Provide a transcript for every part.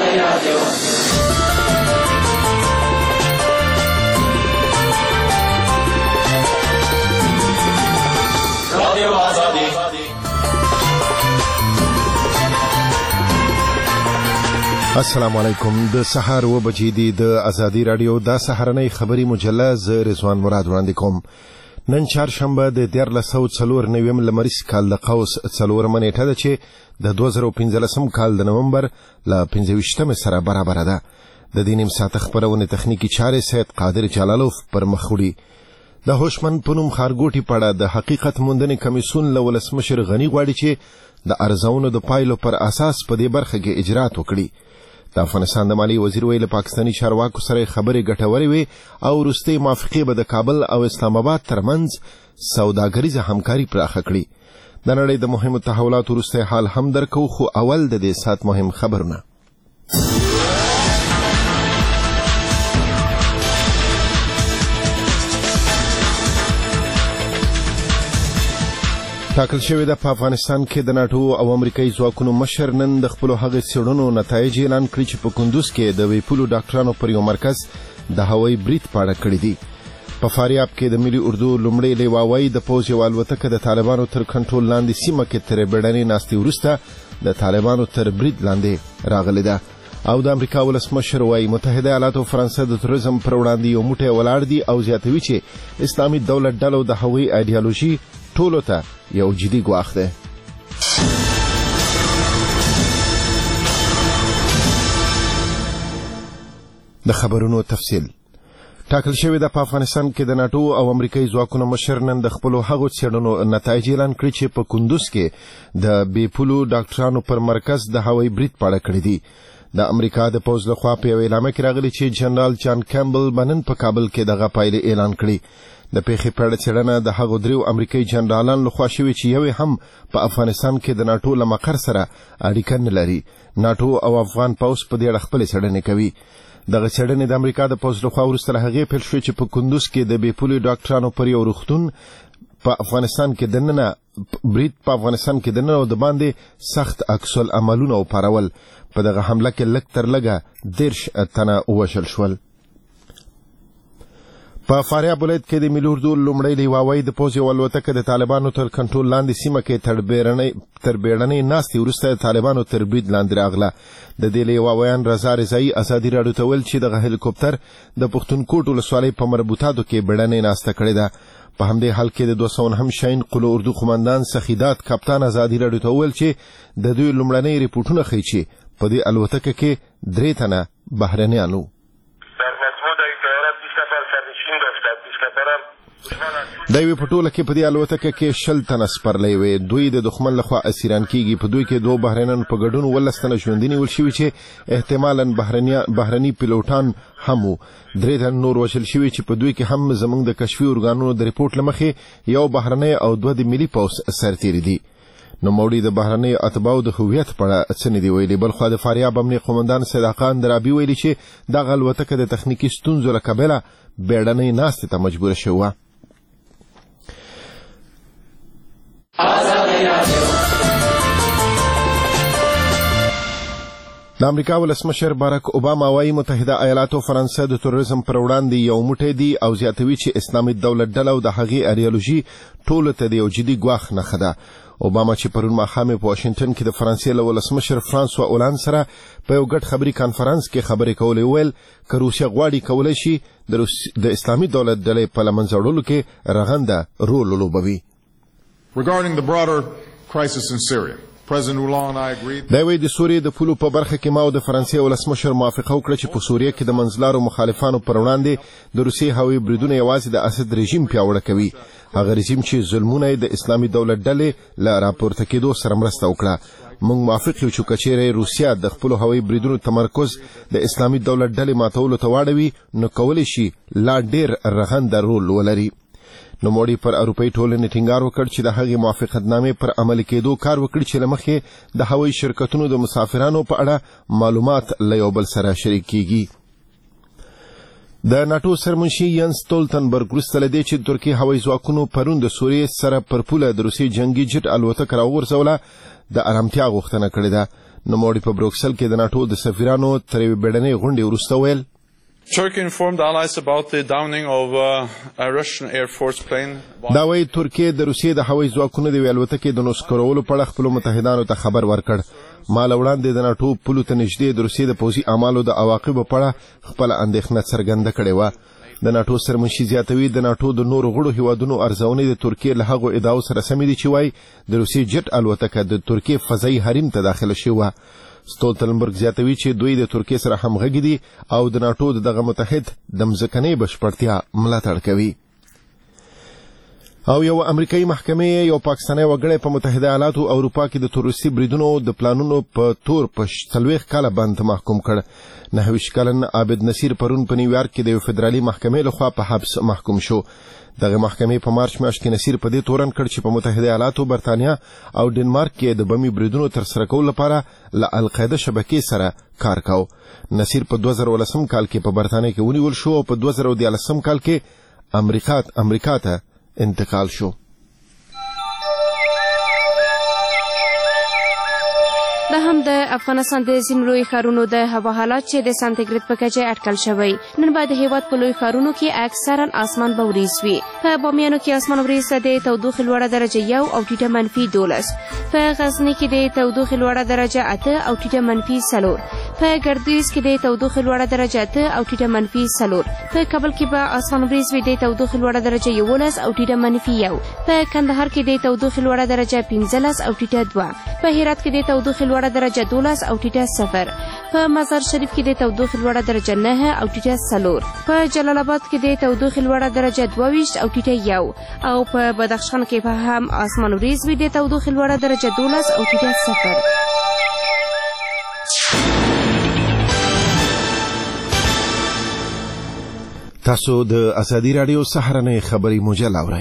السلام علیکم. د سحر و بجې دی د ازادي رادیو د سحرنۍ خبری مجله ز رضوان مراد وړاندې کوم. نن چهارشنبه د 1404 لمریز کال د قوس 4 منېټه ده چې د 2015 کال د نومبر ل 25 سره برابر ده. د دې نیم ساعت خبرونه تخنیکی چارې سید قادر جلالوف پر مخوړي. د هوشمن پونم خارګوټي پړه د حقیقت موندنې کمیسون له ولسمشر غنی غواړي چې د ارزونو د پایلو پر اساس په دې برخه کې اجرات وکړي. د افغانستان د مالی وزیر ویل پاکستانی چارواکو سره خبرې ګټورې وي او وروستۍ موافقې به د کابل او اسلام آباد ترمنځ سوداګریزه همکاري پراخه کړي. د نړۍ د مهمو تحولاتو وروستی حال هم درکو، خو اول د دې ساعت مهم خبرونه. ټاکل شوی د افغانستان کې د ناتو او امریکایي ځواکونو مشر نن د خپل هغه څېړنو نتایج اعلان کړي چې په کندوز کې د ویپولو ډاکټرانو پر یو مرکز د هوایي برید پاړه کړی دی. په فاریاب کې د ملي اردو لومړی لیواوی د پوځ یو الوتکه د طالبانو تر کنټرول لاندې سیمه کې تر بیړنۍ ناستې وروسته د طالبانو تر برید لاندې راغلی ده. او د امریکا ولسمشر وايي متحده ایالات او فرانسه د تروریزم پر وړاندې یو موټی ولاړ دي او زیاتوي چې اسلامي دولت ډلو د هوایي ایډیالوژي ټولو ته یو جدي ګواښ دی. د خبرونو تفصیل. ټاکل شوی د افغانستان کې د ناتو او امریکایي ځواکونو مشر نن د خپل هغو څېړنو نتایج اعلان کړي چې په کندوز کې د بیپولو ډاکټرانو پر مرکز د هوایي برید پاړه کړی دی. د امریکا د پوځ لخوا په یو اعلامیه کې راغلی چې جنرال جان کیمبل بنن په کابل کې دغه پایلې اعلان کړي. د پیښې په اړه څېړنه د هغو دریو امریکایي جنرالانو لخوا شوې چې یو هم په افغانستان کې د ناتو له مقر سره اړیکه نه لري. ناتو او افغان پوځ په دې اړه خپلې څېړنې کوي. دغه څېړنې د امریکا د پوځ لخوا وروسته له هغې پیل شوې چې په کندوز کې د بیپولو ډاکټرانو پر یو روغتون په افغانستان کې دننه برید په افغانستان کې دننه او د باندې سخت عکس العملونه وپارول. په دغه حمله کې لږ تر لږه 10 تنه ووژل شول. په فاریاب ولایت کې د ملي اردو لومړی لیواوی د پوځ یو الوتکه د طالبانو تر کنټرول لاندې سیمه کې تر بیړنۍ ناستې وروسته د طالبانو تر برید لاندې راغله. د دې لیواویان رضا رضایي ازادي راډیو ته ویل چې دغه هلیکوپټر د پښتونخوا ولسوالۍ په مربوطاتو کې بیړنۍ ناسته کړې ده. په همدې حال کې د 209 شاهین قلعه اردو قماندان سخیدات کپتان ازادي راډیو ته ویل چې د دوی لومړنۍ ریپورټونه ښیي چې په دې الوتکه کې 3 تنه بهرنیان وو. دا یو په ټوله کې په دې الوتکه کې 60 تنه سپرلۍ وې. دوی د دښمن لخوا اسیران کیږي. په دوی کې 2 بهرنیان په ګډون 12 تنه ژوندي نیول شوي چې احتمالاً بهرني پیلوټان هم وو. 3 تنه نور وژل شوي چې په دوی کې هم زموږ د کشفي ارګانونو د ریپورټ له مخې یو بهرنی او 2 د ملي پوځ سرتیري دي. نوموړي د بهرني اتباعو د هویت په اړه څه نه دي ویلي. بلخوا د فاریاب امنیه قومندان صداقان درابي ویلي چې دغه الوتکه د تخنیکي ستونزو له کبله بیړنۍ ناستې ته مجبوره شوه. د امریکا ولسمشر باراک اوباما وايي متحده ایالات او فرانسه د تروریزم پر وړاندې یو موټی دي او زیاتوي چې اسلامي دولت ډله او د هغې ایډیالوژي ټولو ته د یو جدي ګواښ نښه ده. اوباما چې پرون ماښام په واشنګټن کې د فرانسې له ولسمشر فرانسوا اولان سره په یو ګډ خبري کانفرنس کې خبرې کولې ویل که روسیه غواړي کولی شي د اسلامي دولت ډلې په له منځه وړلو کې رغنده رول ولوبوي. Regarding the broader crisis in Syria, President Hollande and I agreed. دا وی د سوریې د پولو په برخه کې ما او د فرانسې ولسمشر موافقه وکړه چې په سوریه کې د منځلارو مخالفانو پر وړاندې د روسیې هوایي بریدونه یوازې د اسد رژیم پیاوړی کوي. هغه رژیم چې ظلمونه د اسلامي دولت ډلې له راپورته کېدو سره مرسته وکړه. موږ موافق یو چې کچېرې روسیه د خپلو هوایي بریدونو تمرکز د اسلامي دولت ډلې ماتولو ته واړوي نو کولی شي لا ډېر رغنده رول ولري. نوموړي پر اروپایي ټولنې ټینګار وکړ چې د هغې موافقتنامې پر عملي کېدو کار وکړي چې له مخې د هوایي شرکتونو د مسافرانو په اړه معلومات له یو بل سره شریک کیږي. د ناتو سرمنشي ینس ستولتنبرګ وروسته له دې چې ترکیې هوایي ځواکونو پرون د سوریې سره پر پوله د روسیې جنګي جټ الوتکه راوغورځوله د ارامتیا غوښتنه کړې ده. نوموړي په بروکسل کې د ناټو د سفیرانو تر یوې بیړنۍ غونډې وروسته ویل Turkey informed allies about the downing of a Russian Air Force plane. دا وایي ترکیه د روسیې د هوایي ځواکونو د الوتکې د نسکورولو په اړه خپلو متحدانو ته خبر ورکړ. مال وړاندې د ناټو پولو ته نږدې د روسیې د پوځي اعمالو د عواقبو په اړه خپله اندېښنه څرګنده کړې وه. د ناټو سرمنشي زیاتوي د ناټو د نورو غړو هیوادونو ارزونې د ترکیې له هغو ادعاو سره سمې دي چې وایي د روسیې جټ الوتکه د ترکیې فضایي حریم ته داخله شوې وه. ستولتنبرګ زیاتوي چې دوی د ترکیې سره همغږي دي او د ناټو دغه متحد د مځکنۍ بشپړتیا ملاتړ کوي. او یو امریکایي محکمې یو پاکستاني وګړی په متحده ایالاتو او اروپا کې د تروریستي بریدونو د پلانونو په تور په 40 کاله بند محکوم کړ. 29 کلن عابد نصیر پرون په نیویارک کې د یو فدرالي محکمې لخوا په حبس محکوم شو. دغه محکمې په مارچ میاشت کې نصیر په دې تورن کړ چې په متحده ایالاتو، برتانیا او ډنمارک کې د بمي بریدونو تر سره کولو لپاره له القاعده شبکې سره کار کاوه. نصیر په 2018 کال کې په برتانیا کې ونیول شو او په 2014 کال کې امریکا ته انتقال شو. دا هم د افغانستان د ځینو لوی ښارونو د هوا حالات چې د سانتیګریډ په کچه اټکل شوی. نن به د هیواد په لوی ښارونو کې اکثرا اسمان به وریځ وي. په بامیانو کې اسمان وریځ د تودوخې لوړه درجه 1 او ټیټه -12. په غزني کې د تودوخې لوړه درجه 8 او ټیټه -4. په ګردیز کې د تودوخې لوړه درجه 8 او ټیټه -4. په کابل کې به اسمان وریځ وي د تودوخې لوړه درجه 11 او ټیټه -1. په کندهار کې د تودوخې لوړه درجه 15 او ټیټه 2. په هرات کې د تودوخې لوړه درجه 12 او ټیټه 0. په مزار شریف کې د تودوخې لوړه درجه 9 او ټیټه 4. په جلال آباد کې د تودوخې لوړه درجه 22 او ټیټه 1. او په بدخشان کې به هم اسمان وریځ وي د تودوخې لوړه درجه 12 او ټیټه 0. تاسو د ازادي رادیو سهارنۍ خبري موجه لاورئ.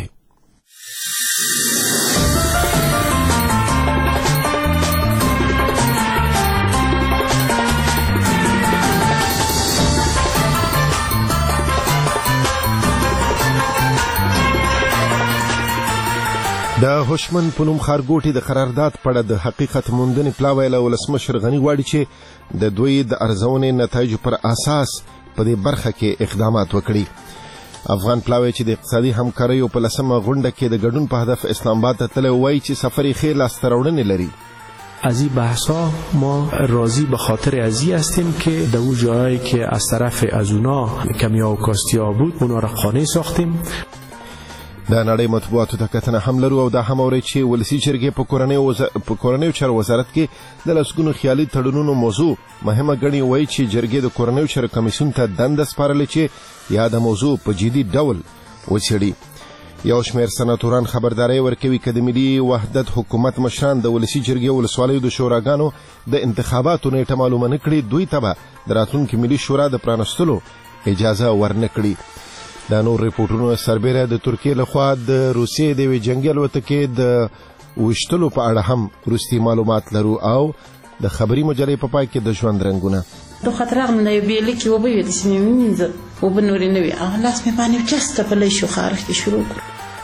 د هوشمن په نوم ښارګوټي د قرارداد په اړه د حقیقت موندنې پلاوی له ولسمشر غني غواړي چې د دوی د ارزونې نتایجو پر اساس په دې برخه کې اقدامات وکړي. افغان پلاوی چې د اقتصادي همکاریو په 10مه غونډه کې د ګډون په هدف اسلام آباد ته تللی وایي چې سفر یې ښې لاسته راوړنې لري. از این بحثا ما راضی به خاطر ازی هستیم که در اون جایی که از طرف از اونا کمیا و کاستیا بود اونا را قانع ساختیم. د نړۍ مطبوعاتو ته کتنه هم لرو او دا هم اورئ چې ولسي جرګې په کورنیو چارو وزارت کې د لسګونو خیالي تړونونو موضوع مهمه ګڼي. وایي چې جرګې د کورنیو چارو کمیسیون ته دنده سپارلې چې یا د موضوع په جدي ډول وڅېړي. یو شمېر سناتوران خبرداری ورکوي که د ملي وحدت حکومت مشران د ولسي جرګې ولسوالیو د شوراګانو د انتخاباتو نیټه معلومه نه کړي، دوی ته به د راتلونکي ملي شورا د پرانستلو اجازه ورنه کړي. دا نور ریپورټونو سربیره د ترکیې لخوا د روسیې د یوې جنګي الوتکې د ویشتلو په اړه هم وروستي معلومات لرو او د خبري مجلې په پای کې د ژوند رنګونه. دو خاطر رغم نه بیل کې وبوي د سیمې مینځ او بنوري نه وي لاس مې باندې چسته په لې شو خارخ شروع کړ.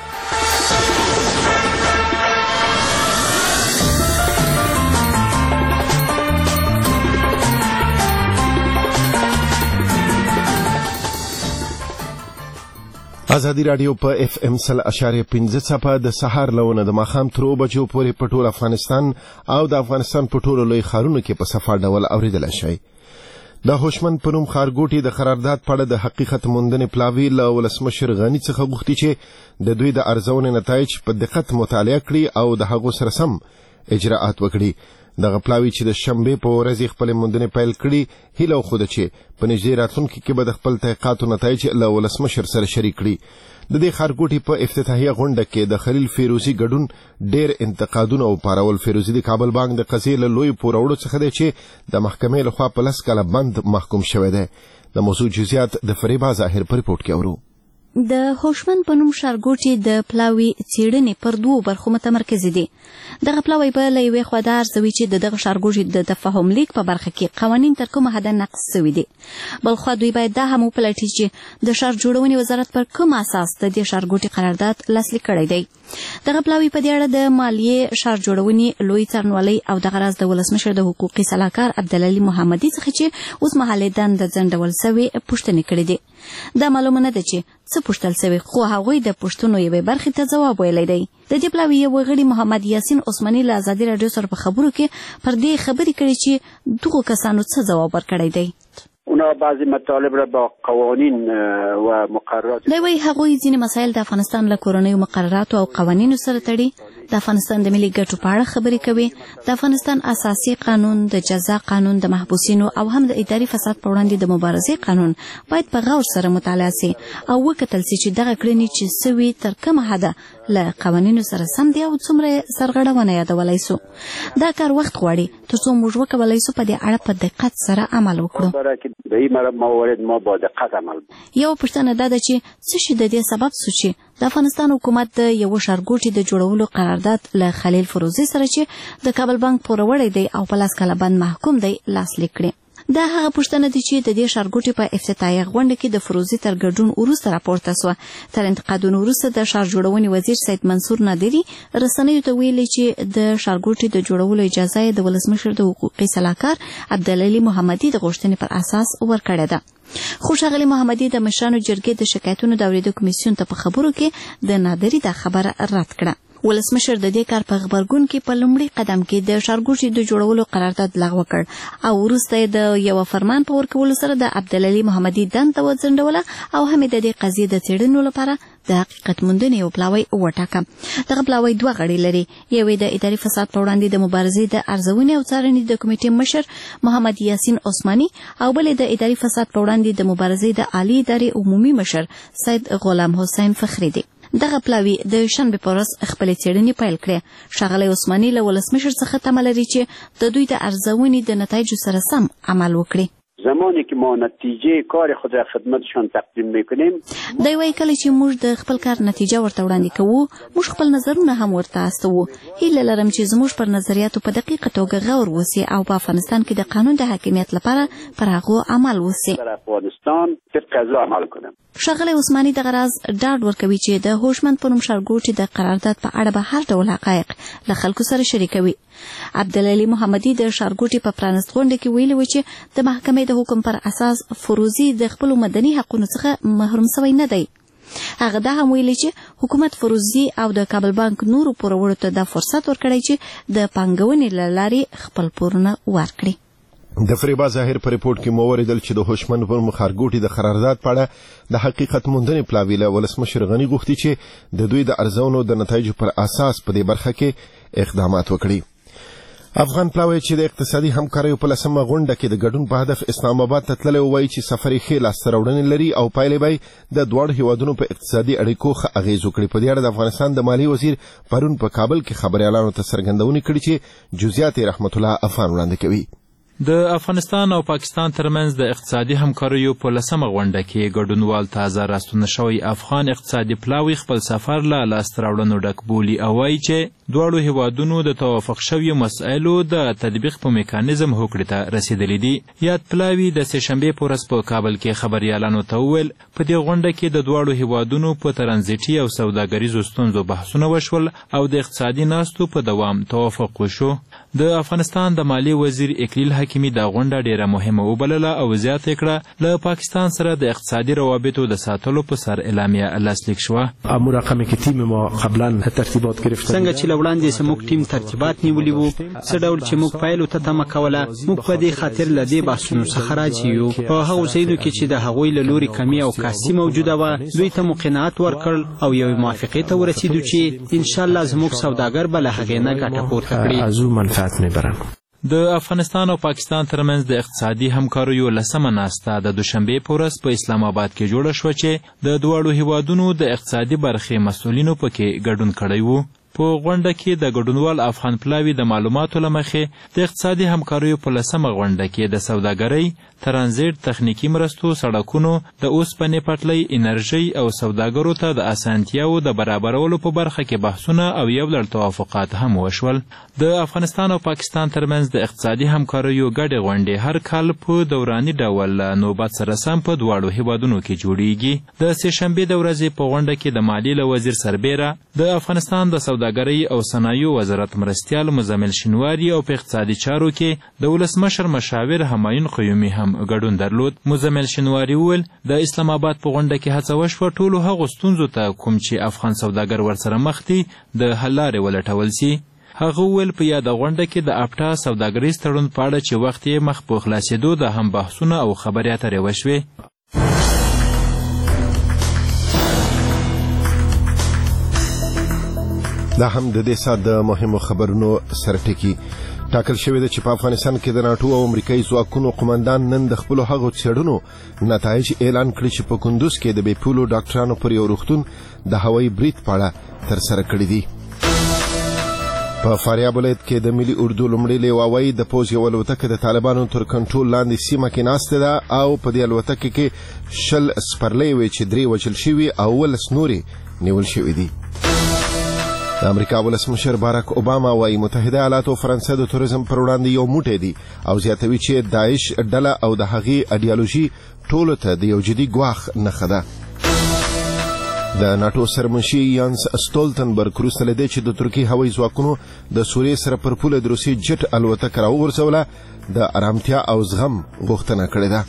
ازادي رادیو په اف ام 100.5 څپه د سحر لونه د ماخام تر 2 بجو پورې په ټول افغانستان او د افغانستان په ټولو لوی ښارونو کې په صفه ډول اوریدل شي. د هوشمن په نوم ښارګوټي د قرارداد په اړه د حقیقت موندنې پلاوی له ولسمشر غني څخه غوښتي چې د دوی د ارزونې نتایج په دقت مطالعه کړي او د هغو سره سم اجراءات وکړي. دغه پلاوی چې د شنبې په ورځ خپل موندنې پیل کړي هیله خوده چې په نږدې راتلونکي کې به د خپل تحقیقاتو نتایج له ولسمشر سره شریک کړي. د دې ښارګوټي په افتتاحیه غونډه کې د خلیل فیروزي ګډون ډېر انتقادونه او پارول. فیروزي د کابل بانک د قضیې له لوی پوروړو څخه دی چې د محکمې لخوا په 10 کاله بند محکوم شوی دی. د موضوع جزئیات د فریبا ظاهر په ریپورت کې اورو. د هوشمند په نوم ښارګوټي د پلاوي څېړنې پر 2 برخو متمرکز دي. دغه پلاوی به له یوې خوا دا ارزوي چې دغه ښارګوټي د تفاهم لیک په برخه کې قوانین تر کومه حده نقض سوي دي. بل خوا دوی باید دا هم وپلټي چې د ښار جوړونې وزارت پر کوم اساس د دې ښارګوټي قرارداد لاسلیک کړی دی. دغه پلاوی په دې اړه د مالیې، ښار جوړونې لوی څارنوالۍ او دغه راز د ولسمشر د حقوقي سلاکار عبدالعلي محمدي څخه چې اوس مهال دنده ځنډول سوې پوښتنې کړې دي. دا معلومه نه ده چې څه پوښتل سوي، خو هغوی د پوښتنو یوې برخې ته ځواب ویلی دی. د دې پلاوي یو غړي محمد یاسین عثماني له ازادي راډیو سره په خبرو کې پر دې خبرې کړې چې دغو کسانو څه ځواب ورکړی دی. اونا بعضی مطالب را با قوانین و مقررات دی وایي هغوی ځینې مسایل د افغانستان له کورنیو مقرراتو او قوانینو سره تړي، د افغانستان د ملي ګټو په اړه خبرې کوي، د افغانستان اساسي قانون، د جزا قانون، د محبوسینو او هم د اداري فساد په وړاندې د مبارزې قانون باید په غور سره مطالعه سي او وکتل سي چې دغه کړنې چې سوي تر کومه حده له قوانینو سره سم دي او څومره سرغړونه یادولی سو. دا کار وخت غواړي تر څو موږ وکولی سو په دې اړه په دقت سره عمل وکړو. یو پوښتنه دا ده چې څه شي د دې سبب سو چې د افغانستان حکومت د یو ښارګوټي د جوړولو قرارداد له خلیل فروزي سره چې د کابل بانک پوروړی دی او په لاس کاله بند محکوم دی لاسلیک کړي. دا هغه پوښتنه ده چې د دې ښارګوټي په افتتاحیه غونډه کې د فروزي تر ګډون وروسته راپورته سوه. تر انتقادونو وروسته د ښار جوړونې وزیر سید منصور نادري رسنیو ته ویلي چې د ښارګوټي د جوړولو اجازه یې د ولسمشر د حقوقي سلاکار عبدالعلي محمدي د غوښتنې پر اساس ورکړې ده. خو ښاغلي محمدي د مشرانو جرګې د شکایتونو د اورېدو کمیسیون ته په خبرو کې د نادري دا خبره رد کړه. ولسمشر د دې کار په غبرګون کې په لومړي قدم کې د ښارګوټي د جوړولو قرارداد لغوه کړ او وروسته د یو فرمان په ورکولو سره د عبدالعلي محمدي دنده وځنډوله او هم د دې قضیې د څېړنو لپاره د حقیقت موندنې یو پلاوی وټاکه. دغه پلاوی 2 غړي لري، یوې د اداري فساد په وړاندې د مبارزې د ارزونې او څارنې د کمیټې مشر محمد یاسین عثماني او بلې د اداري فساد په وړاندې د مبارزې د عالی ادارې عمومي مشر سید غلام حسین فخری دی. دغه پلاوی د شنبې په ورځ خپلې څېړنې پیل کړې. ښاغلی عثماني له ولسمشر څخه تمه لري چې د دوی د ارزونې د نتایجو سره سم عمل وکړي. زمانی که ما نتیجه کار خود را خدمتشان تقدیم میکنیم، دی وایي کله چې موږ د خپل کار نتیجه ورته وړاندې کوو، موږ خپل نظرونه هم ورته استوو. هیله لرم چې زموږ پر نظریاتو په دقیقه توګه غور وسي او په افغانستان کې د قانون د حاکمیت لپاره پر هغو عمل وسي. ښاغلی عثماني دغه راز ډاډ ورکوي چې د هوشمند په نوم ښارګوټي د قرارداد په اړه به هر ډول حقایق له خلکو سره شریکوي. عبدالعلي محمدي د ښارګوټي په پرانست غونډه کې ویلي و چې د محکمې د حکم پر اساس فروزي د خپلو مدني حقونو څخه محروم سوی نه دی. هغه دا هم ویلي چې حکومت فروزي او د کابل بانک نورو پوروړو ته دا فرصت ورکړی چې د پانګونې له لارې خپل پورونه ورکړي. د فریبا ظاهر په ریپورت کې مو وریدل چې د هوشمند په ښارګوټي د قرارداد په اړه د حقیقت موندنې پلاوی له ولسمشر غني غوښتي چې د دوی د ارزونو د نتایجو پر اساس په دې برخه کې اقدامات وکړي. افغان پلاوی چې د اقتصادي همکاریو په 10مه غونډه کې د ګډون په هدف اسلام آباد ته تللی وایي چې سفر یې ښې لاسته راوړنې لري او پایلې به د دواړو هیوادونو په اقتصادي اړیکو ښه اغیز وکړي. په دې اړه د افغانستان د مالیې وزیر پرون په کابل کې خبریالانو ته څرګندونې کړي چې جزئیات رحمت الله افغان وړاندې کوي. د افغانستان او پاکستان ترمنځ د اقتصادي همکاریو په 10مه غونډه کې ګډونوال تازه راستون شوی افغان اقتصادي پلاوی خپل سفر له لاسته راوړنو ډک بولي او وایي چې دواړو هیوادونو د توافق شویو مسایلو د تطبیق په میکانیزم هوکړې ته رسیدلی دي. یاد پلاوی د سهشنبې په ورځ په کابل کې خبریالانو ته وویل په دې غونډه کې د دواړو هیوادونو په ترانزیټي او سوداګریزو ستونزو بحثونه وشول او د اقتصادي ناستو په دوام توافق وشو. د افغانستان د مالیې وزیر اکلیل حکیمي دا غونډه ډیره مهمه وبلله او زیاته کړه له پاکستان سره د اقتصادي روابطو د ساتلو په سر اعلامیه لاسلیک شوه. امو رقمی که تیم ما قبلا ترتیبات گرفتن څنګه چې لوړاندې زموږ ټیم ترتیبات نیولي وو، څه ډول چې موږ پایلو ته تمه کوله، موږ په دې خاطر له دې بحثونو څخه راضي یو. په هغو ځایونو کې چې د هغوی له لوري کمی او کاسي موجوده وه، دوی ته مو قناعت ورکړ او یوې موافقې ته ورسېدو چې انشاءالله زموږ سوداګر به له هغې نه ګټه پورته کړي. د افغانستان او پاکستان ترمنځ د اقتصادي همکاریو 10مه ناسته د دوشنبې په ورځ په اسلام آباد کې جوړه شوه چې د دواړو هیوادونو د اقتصادي برخې مسؤلینو پکې ګډون کړی وو. په غونډه کې د ګډونوال افغان پلاوي د معلوماتو له مخې د اقتصادي همکاریو په 10مه غونډه کې د سوداګرۍ، ترانزیت، تخنیکي مرستو، سړکونو، د اوسپنې پټلۍ، انرژۍ او سوداګرو ته د اسانتیاوو د برابرولو په برخه کې بحثونه او یو لړ توافقات هم وشول. د افغانستان او پاکستان ترمنځ د اقتصادي همکاریو ګډې غونډې هر کال په دوراني ډول نوبت سره سم په دواړو هیوادونو کې جوړیږي. د سهشنبې د ورځې په غونډه کې د مالیې له وزیر سربیره، د افغانستان د سوداګرۍ او صنایعو وزارت مرستیال مزمل شینواري او په اقتصادي چارو کې د ولسمشر مشاور همایون قیومي هم ګډون درلود. مزمل شینواري وویل د اسلام آباد په غونډه کې هڅه وشوه ټولو هغو ستونزو ته کوم چې افغان سوداګر ورسره مخ دي د حل لارې ولټول سي. هغه وویل په یاده غونډه کې د اپټا سوداګریز تړون په اړه چې وخت یې مخ په خلاصېدو د هم بحثونه او خبرې اترې وشوې. دا هم د دې سات د مهمو خبرونو سرټکی. ټاکل شوې ده چې په افغانستان کې د ناټو او امریکایي ځواکونو قومندان نن د خپلو هغو څېړنو نتایج اعلان کړي چې په کندوز کې د بیپولو ډاکټرانو پر یو روغتون د هوایي برید په اړه ترسره کړي دي. په فاریاب ولایت کې د ملي اردو لومړی لیواوی د پوځ یو الوتکه د طالبانو تر کنټرول لاندې سیمه کې ناسته ده او په دې الوتکه کې 10 سپرلۍ وې چې 3 وژل شوي او 19 نورې نیول شوي دي. د امریکا ولسمشر باراک اوباما وايي متحده ایالات او فرانسه د توریزم پر وړاندې یو موټی دي او زیاتوي چې داعش ډله او د هغې ایډیالوژي ټولو ته د یو جدي ګواښ نښه ده. د ناټو سرمنشي یانس ستولتنبرګ وروسته له دې چې د ترکیې هوایي ځواکونو د سوریې سره پر پوله د روسي جټ الوتکه راوغورځوله د ارامتیا او زغم غوښتنه کړې ده.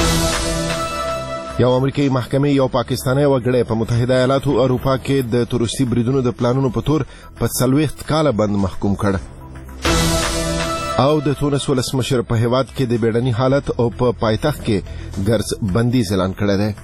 یو امریکایي محکمې یو پاکستانی وګړی په متحده ایالاتو اروپا کې د تروریستي بریدونو د پلانونو په تور په 40 کاله بند محکوم کړ. او د تونس ولسمشر په هیواد کې د بیړني حالت او په پایتخت کې ګرځ بندیز اعلان کړی دی.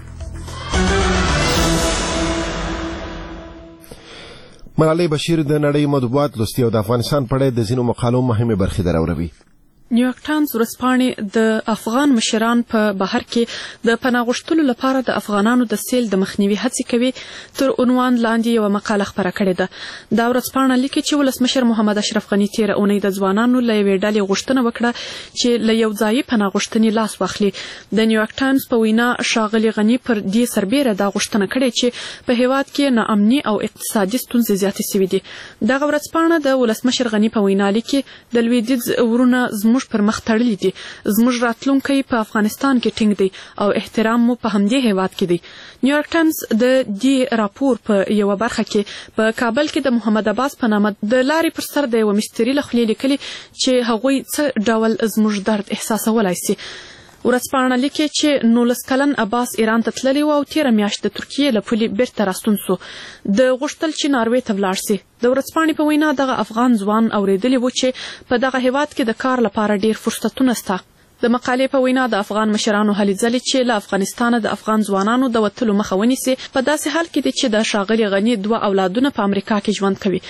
ملالۍ بشیر د نړۍ مطبوعات لوستي او د افغانستان په اړه د ځینو مقالو مهمې برخې دراوروي. نیویارک ټایمز ورځپاڼې د افغان مشران په بهر کې د پناه غوښتلو لپاره د افغانانو د سیل د مخنیوي هڅې کوي تر عنوان لاندې یو مقاله خپره کړې ده. دا ورځپاڼه لیکي چې ولسمشر محمد اشرف غني تېره اونۍ د ځوانانو له یوې ډلې غوښتنه وکړه چې له یو ځایي پناه غوښتنې لاس واخلي. د نیویارک ټایمز په وینا ښاغلي غني پر دې سربیره دا غوښتنه کړې چې په هیواد کې ناامني او اقتصادي ستونزې زیاتې شوې دي. دغه ورځپاڼه د ولسمشر غني په وینا لیکي د لویدیځ ورونه زموږ پر مخ تړلي دي. زموږ راتلونکی په افغانستان کې ټینګ دی او احترام مو په همدې هیواد کې دی. نیویارک ټایمز د دې راپور په یو برخه کې په کابل کې د محمد عباس په نامه د لارې پر سر د یو مستری له خولې لیکلي چې هغوی څه ډول زموږ درد احساسولای سي. ورځپاڼه لیکي چې 19 کلن عباس ایران ته تللی و او تېره میاشت د ترکیې له پولې بیرته راستون سو. د غوښتل چې ناروې ته ولاړ سي. د ورځپاڼې په وینا دغه افغان ځوان اورېدلی و چې په دغه هیواد کې د کار لپاره ډیر فرصتونه شته. د مقالې په وینا د افغان مشرانو هلې ځلې چې له افغانستانه د افغان ځوانانو د وتلو مخه ونیسي په داسې حال کې دي چې د ښاغلي غني 2 اولادونه په امریکا کې ژوند کوي.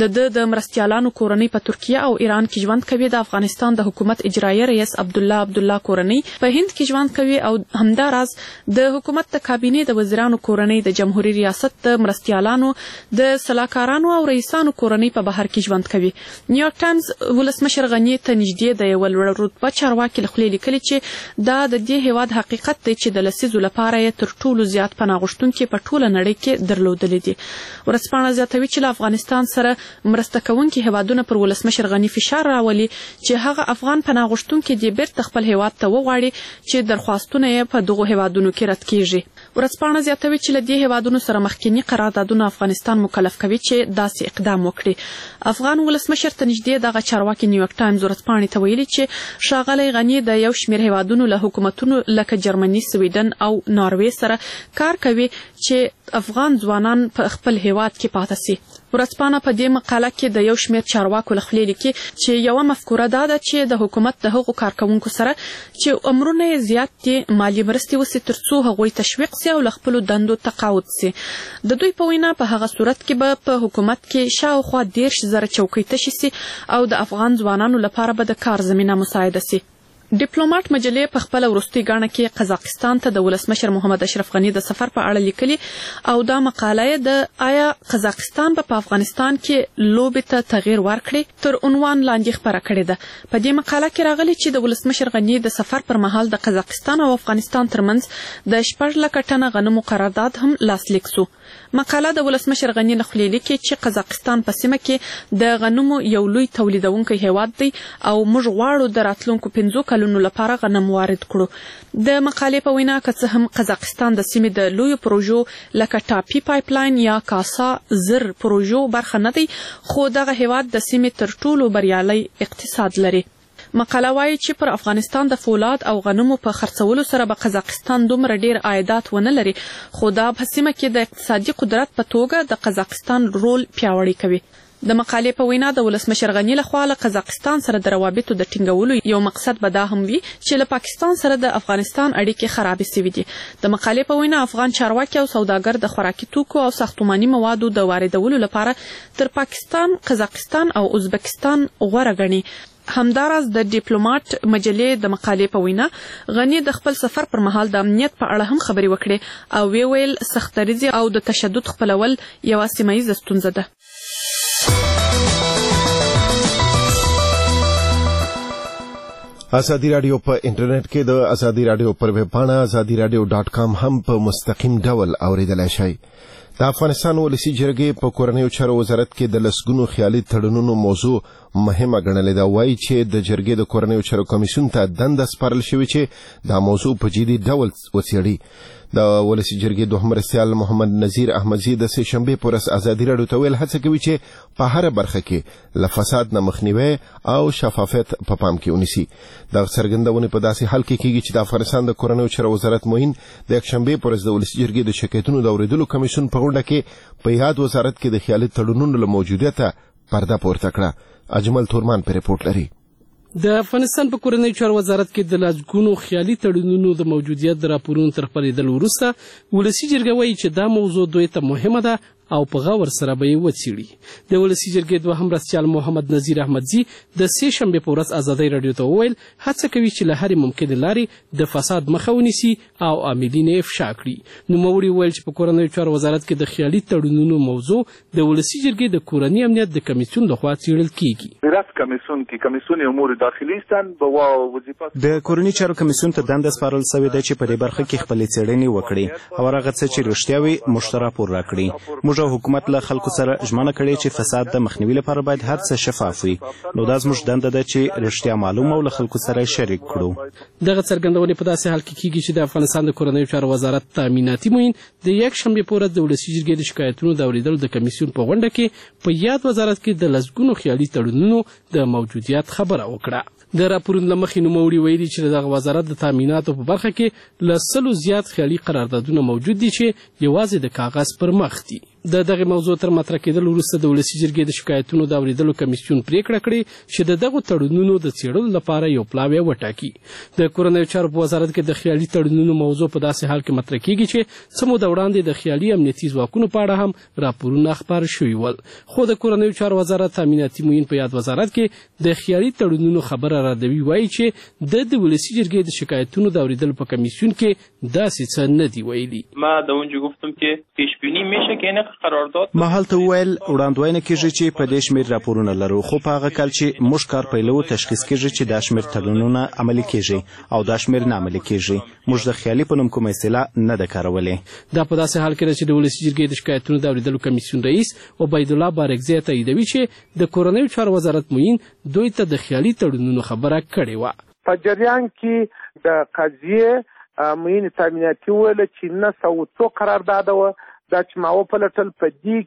د مرستیالانو کورنۍ په ترکیه او ایران کې ژوند کوي. د افغانستان د حکومت اجرایي رئیس عبدالله کورنۍ په هند کې ژوند کوي او همداراز د حکومت د کابینې د وزیرانو کورنۍ د جمهوریت ریاست د مرستیالانو د سلاکارانو او رئیسانو کورنۍ په بهر کې ژوند کوي. نیویارک ټایمز ولسمشر غني ته نږدې د یو لوړ رتبه چارواکي له لیکلي چې دا د دې هیواد حقیقت دی چې د لسیزو لپاره یې تر ټولو زیات پناه غوښتونکي په ټوله نړۍ کې درلودلي دي. ورځپاڼه زیاتوي چې له افغانستان سره مرسته کوونکي هیوادونه پر ولسمشر غني فشار راولي چې هغه افغان پناه غوښتونکي دې بیرته خپل هیواد ته وغواړي چې درخواستونه یې په دغو هیوادونو کې رد کیږي. ورځپاڼه زیاتوي چې له دې هیوادونو سره مخکینی قراردادونه افغانستان مکلف کوي چې داسې اقدام وکړي. افغان ولسمشر ته نږدې دغه چارواکي نیویارک ټایمز ورځپاڼې ته ویلي چې ښاغلی غني د یو شمېر هیوادونو له حکومتونو لکه جرمني، سویډن او ناروې سره کار کوي چې افغان ځوانان په خپل هیواد کې پاتې سي. ورځپاڼه په دې مقاله کې د یو شمېر چارواکو له خولې لیکي چې یوه مفکوره دا ده چې د حکومت د هغو کارکوونکو سره چې عمرونه یې زیات دي مالي مرستې وسي تر څو هغوی تشویق سي او له خپلو دندو تقاعد سي. د دوی په وینا په هغه صورت کې به په حکومت کې شاوخوا 10,000 چوکۍ تشې سي او د افغان ځوانانو لپاره به د کار زمینه مساعده سي. ډیپلوماټ مجلې په خپل وروستي غاڼه کې قزاقستان ته د ولسمشر محمد اشرف غنی د سفر په اړه لیکلي او دا مقاله د آیا قزاقستان په افغانستان کې لوبې ته تغییر ورکړي تر عنوان لاندې خبره کړې ده. په دې مقاله کې راغلي چې د ولسمشر غنی د سفر پر مهال د قزاقستان او افغانستان ترمنځ د 4 ټنه غنمو قرارداد هم لاسلیک شو. مقاله د ولسمشر غنی له خولې لیکي چې قزاقستان په سیمه کې د غنمو یو لوی تولیدونکی هیواد دی او موږ غواړو د راتلونکو 15 کلونو لپاره غنم وارد کړو. د مقالې په وینا که څه هم قزاقستان د سیمې د لوی پروژو لکه ټاپي پایپلاین یا کاسا زر پروژو برخه نه دی، خو دغه هیواد د سیمې تر ټولو بریالي اقتصاد لري. مقاله وايي چې پر افغانستان د فولاد او غنمو په خرڅولو سره به قزاقستان دومره ډیر عایدات ونه لري، خو دا په سیمه کې د اقتصادي قدرت په توګه د قزاقستان رول پیاوړی کوي. د مقالې په وینا د ولسمشر غنی لخوا له قزاقستان سره د روابطو د ټینګولو یو مقصد به دا هم وي چې له پاکستان سره د افغانستان اړیکې خرابې سوي دي. د مقالې په وینا افغان چارواکي او سوداګر د خوراکي توکو او ساختماني موادو د واردولو لپاره تر پاکستان، قزاقستان او ازبکستان غوره ګڼي. همداراز د ډیپلوماټ مجلې د مقالې په وینا غنی د خپل سفر پر مهال د امنیت په اړه هم خبرې وکړې او ویل سختدریزي او د تشدد خپلول یوه سیمه ییزه ستونزه ده. ازادي رادیو په انټرنیټ کې د ازادي رادیو پر ویب پاڼه azadiradio.com هم په مستقیم ډول اوریدلای شئ. د افغانستان ولسی جرګې په کورنیو چارو وزارت کې د لسګونو خیالي تړونونو موضوع مهمه ګڼلې ده. وایي چې د جرګې د کورنیو چارو کمیسیون ته دنده سپارل شوې چې دا موضوع په جدي ډول وڅېړي. د ولسی جرګې دوهم مرستیال محمد نذیر احمدزي د سه شنبه پر ورځ ازادي رادیو ته ویل هڅه کوي چې په هر برخه کې له فساد نه مخنیوي او شفافیت په پام کې ونیسي. د څرګندونې په داسې حال کې کېږي چې د افغانستان د کورنیو چارو وزارت موین د یک شنبه پر ورځ د ولسی جرګې د شکایتونو د اوریدلو کمیسیون په غونډه کې په یاد وزارت کې د خیالي تړونونو له موجودیت پرده پورته کړه. اجمل تورمان په رپورټ لري. د افغانستان په کورنیو چارو وزارت کې د لسګونو خیالي تړونونو د موجودیت د راپورونو تر خپرېدلو وروسته ولسی جرګه وایي چې دا موضوع دوی ته مهمه ده او په غور سره به یې وڅېړي. د ولسی جرګې دوهم مرستیال محمد نذیر احمدزي د سه شنبې په ورځ ازادي رادیو ته وویل هڅه کوي چې له هرې ممکنې لارې د فساد مخه ونیسي او عاملین یې افشا کړي. نوموړي وویل چې په کورنیو چارو وزارت کې د خیالي تړونونو موضوع د ولسی جرګې د کورني امنیت د کمیسیون لخوا څېړل کیږي. کمیسیون امور داخلي استان د کورني چارو کمیسیون ته دنده سپارل شوې ده چې په دې برخه کې خپلې څېړنې وکړي او هغه څه چې رښتیا وي موږ ته راپور راکړي. موږ حکومت له خلکو سره ژمنه کړې چې فساد د مخنیوي لپاره باید هر څه شفاف وي. نو دا زموږ دنده ده چې رښتیا معلومه او له خلکو سره شریک کړو. دغه څرګندونې په داسې حال کې کیږي چې د افغانستان د کورنیو چارو وزارت تامیناتي معین د یک شنبې په ورځ د ولسی جرګې د شکایتونو د اوریدلو د کمیسیون په غونډه کې په یاد وزارت کې د لسګونو خیالي تړونونو د موجودیت خبره وکړه. د راپورونو له مخې نوموړي ویلي چې دغه وزارت د تامیناتو په برخه کې له 100 زیات خیالي قراردادونه موجود دي چې یوازې د کاغذ پر مخ دي. د دغه موضوع تر مطرح کېدلو وروسته د ولسی جرګې د شکایتونو د اوریدلو کمیسیون پریکړه کړې چې د دغو تړونونو د څېړلو لپاره یو پلاوی وټاکي. د کورنیو چارو په وزارت کې د خیالي تړونونو موضوع په داسې حال کې مطرح کېږي چې څه موده وړاندې د خیالي امنیتي ځواکونو په اړه هم راپورونه خپاره شوي ول، خو د کورنیو چارو وزارت تامیناتي معین په یاد وزارت کې د خیالي تړونونو خبره ردوي، وایي چې د ولسی جرګې د شکایتونو د اوریدلو په کمیسیون کې داسې څه نه دی ویلي. ما د اونجا گفتم که پیش بینی میشه که این قرارداد ما هلته ویل وړاندوینه کیږي چې په دې شمېر راپورونه لرو، خو په هغه کال چې موږ کار پیلو تشخیص کیږي چې دا شمېر تړونونه عملي کیږي او دا شمېر نه عملي کیږي. موږ د خیالي په نوم کومه اصطلاح نه ده کارولې. دا په داسې حال کې ده چې د ولسی جرګې د شکایتونو د اوریدلو کمیسیون رئیس عبیدالله بارکزی تاییدوي چې د کورنیو چارو وزارت معین دوی ته د خیالي تړونونو خبره کړې وه. په جریان کې د قضیې معین تامیناتي ویل چې 900 قرارداد وه، دا چې ما وپلټل په دې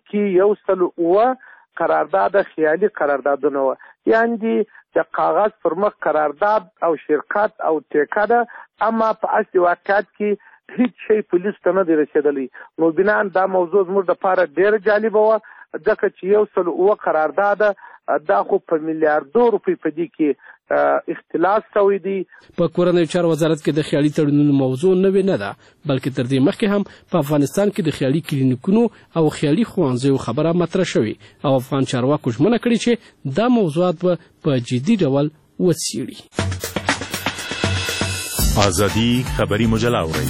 کې 109 قرارداد خیالي قراردادونه وه، یعنې د کاغذ پر مخ قرارداد او شرکت او ټیکه ده، اما په اصلي واقعیت کې هیڅ شی په لیست نه دی رسېدلی. نو بنان دا موضوع زموږ دپاره ډېره جالبه وه، ځکه چې 109 قرارداد دا خو په میلیاردو روپۍ په دې کې اختلاس شوی دی. په کورنیو چارو وزارت کې د خیالي تړونونو موضوع نوې نه ده، بلکې تر دې مخکې هم په افغانستان کې د خیالي کلینیکونو او خیالي ښوونځیو خبره مطرح شوې او افغان چارواکو ژمنه کړې چې دا موضوعات به په جدي ډول وڅېړي. ازادي خبری مجله اورئ.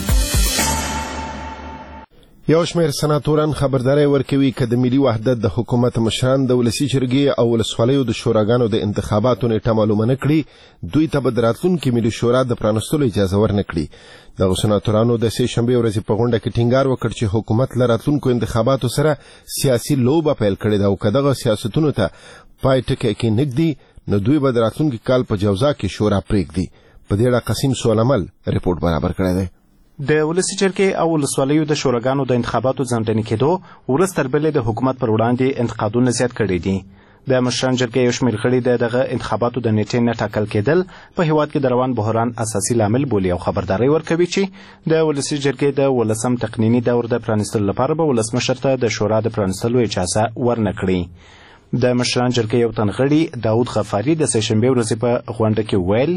یو شمېر سناتوران خبرداري ورکوي چې د ملي وحدت د حکومت مشران د ولسی جرګې او ولسوالیو د شوراګانو د انتخاباتو نیټه معلومه نه کړي، دوی ته به د راتلونکي ملي شورا د پرانستلو اجازه ورنه کړي. دغه سناتورانو د سې شنبې ورځې په غونډه کې ټینګار وکړ چې حکومت له راتلونکو انتخاباتو سره سیاسي لوبه پیل کړې ده او که دغه سیاستونو ته پای ټکی کېنږدي نو دوی به د راتلونکي کال په جوزا کې شورا پرېږدي. په دې اړه قسیم سولمل رپورټ برابر کړی دی. د ولسی جرګې او ولسوالیو د شوراګانو د انتخاباتو ځنډنې کېدو وروسته تر بلې د حکومت پر وړاندې انتقادونه زیات کړي دي. د مشران جرګې یو شمېر غړي د دغه انتخاباتو د نیټې نه ټاکل کېدل په هیواد کې د روان بحران اساسي لامل بولي او خبرداري ورکوي چې د ولسی جرګې د 18 تقنیني دور د پرانستلو لپاره به ولسمشر ته د شورا د پرانستلو اجازه ورنه کړي. د مشران جرګې یو تن غړي داود غفاری د سې شنبې ورځې په غونډه کې ویل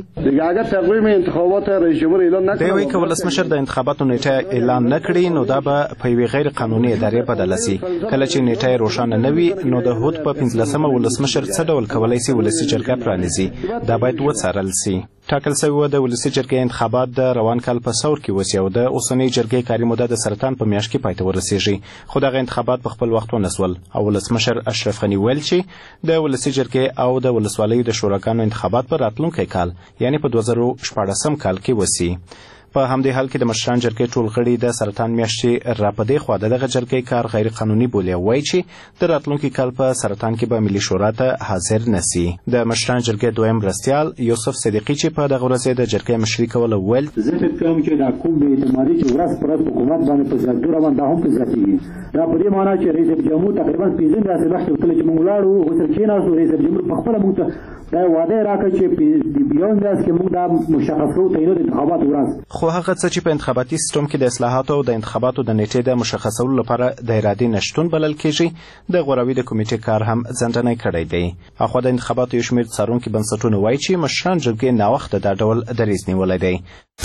دی وايي که ولسمشر د انتخاباتو نیټه اعلان نه کړي نو دا به په یوې غیر قانوني ادارې بدله سي. کله چې نیټه روښانه نه وي نو د هود په 15مه ولسمشر څه ډول کولی سي ولسي جرګه پرانیزي، دا باید وڅارل سي. ټاکل شوی د ولسی جرګې انتخابات د روان کال په ثور کې وسی او د اوسنۍ جرګې کاري موده د سرطان په میاشت کې پای ته ورسیږي، خو دغه انتخابات په خپل وخت ونسول او ولسمشر اشرف غنی ویل چې د ولسی جرګې او د ولسوالیو د شوراګانو انتخابات په راتلونکي کال یعنی په 2014 کال کې وسی. په همدې حال کې د مشران جرګې ټول غړي د سرطان میاشتې راپدې خوا دغه جرګې کار غیر قانوني بولي او وایي چې د راتلونکي کال په سرطان کې به ملي شورا ته حاضر نسی. د مشران جرګې دویم مرستیال یوسف صدیقی چې په دغه ورځ د جرګې مشري کوله ویل زه فکر کوم چې دا کوم به اعتمادي چې ورځ پر ورځ حکومت باندې په زړه باندې هم په ذاتي دا په دې معنی چې رئیس جمهور تقریبا 15 ورځې مخکې کله چې موږ لاړو او چې ناسو رئیس جمهور په خپل موږ دا وعده راکړه چې د بیان داس کې موږ دا مشخص کړو ته د انتخابات ورځ خو هغه څه چې په انتخاباتي سیستم کې د اصلاحاتو او د انتخاباتو د نیټې د مشخصولو لپاره د ارادې نشټون بلل کېږي د غوراوي د کمیټې کار هم ځنډنی کړی دی. اخوا د انتخاباتو یو شمېر څارونکي بنسټونه وایي چې مشران جرګې ناوخته دا ډول دریځ نیولی دی.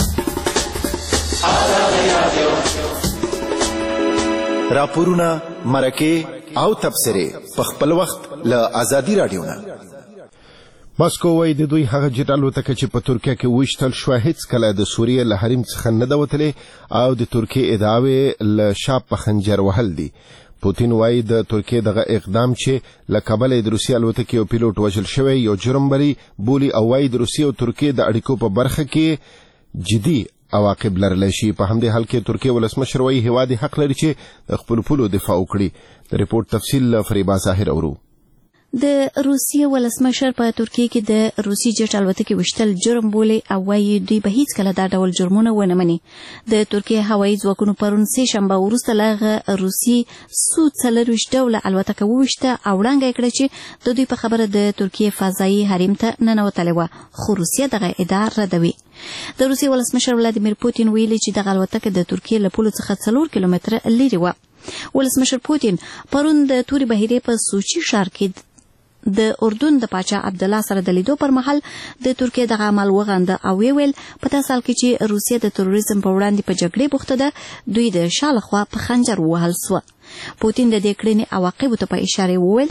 راپورونه، مرکې او تبصرې په خپل وخت له ازادي راډیو نه. ماسکو وایي د دوی هغه جټ الوتکه چې په ترکیه کې وشتل شوه هیڅ کله د سوریې له حریم څخه نه ده وتلې او د ترکیې ادعاوې له شا په خنجر وهل دي. پوتین وایي د ترکیې دغه اقدام چې له کبله د روسیې الوتکې یو پیلوټ وژل شوی یو جرم بولي او وایي د روسیې او ترکیې د اړیکو په برخه کې جدي عواقب لرلی شي. په همدې حال کې ترکیې ولسمشر وایي هیواد حق لري چې د خپلو پولو دفاع وکړي. د رپورټ تفصیل له فریبا ظاهر اورو. د روسیې ولسمشر په ترکیه کې د روسي جټ الوتکې وشتل جرم بولي او وایي دوی به هیڅ کله دا ډول جرمونه ونه مني. د ترکیه هوایي ځواکونو پرون سې شنبه وروسته له روسي سو 24 ډوله الوتکه وویشته او وړاندې کړه چې د دوی په خبره د ترکیه فضایي حریم ته ننوتلې وه، خو روسیه دغه ادعا ردوي. د روسیې ولسمشر ولادیمیر پوتین ویلي چې دغه الوتکه د ترکیه له پولو څخه 4 کیلومتره لرې وه. ولسمشر پوتین پرون د تورې بهیرې په سوچي ښار کې د اردن د پاچا عبدالله سره د لیدو پر مهال د ترکیې دغه عمل وغنده او ویل په داسې حال کې چې روسیه د تروریزم په وړاندې په جګړې بوخته ده دوی د شا لخوا په خنجر ووهل سوه. پوتین د دې کړنې عواقبو ته په اشاره وویل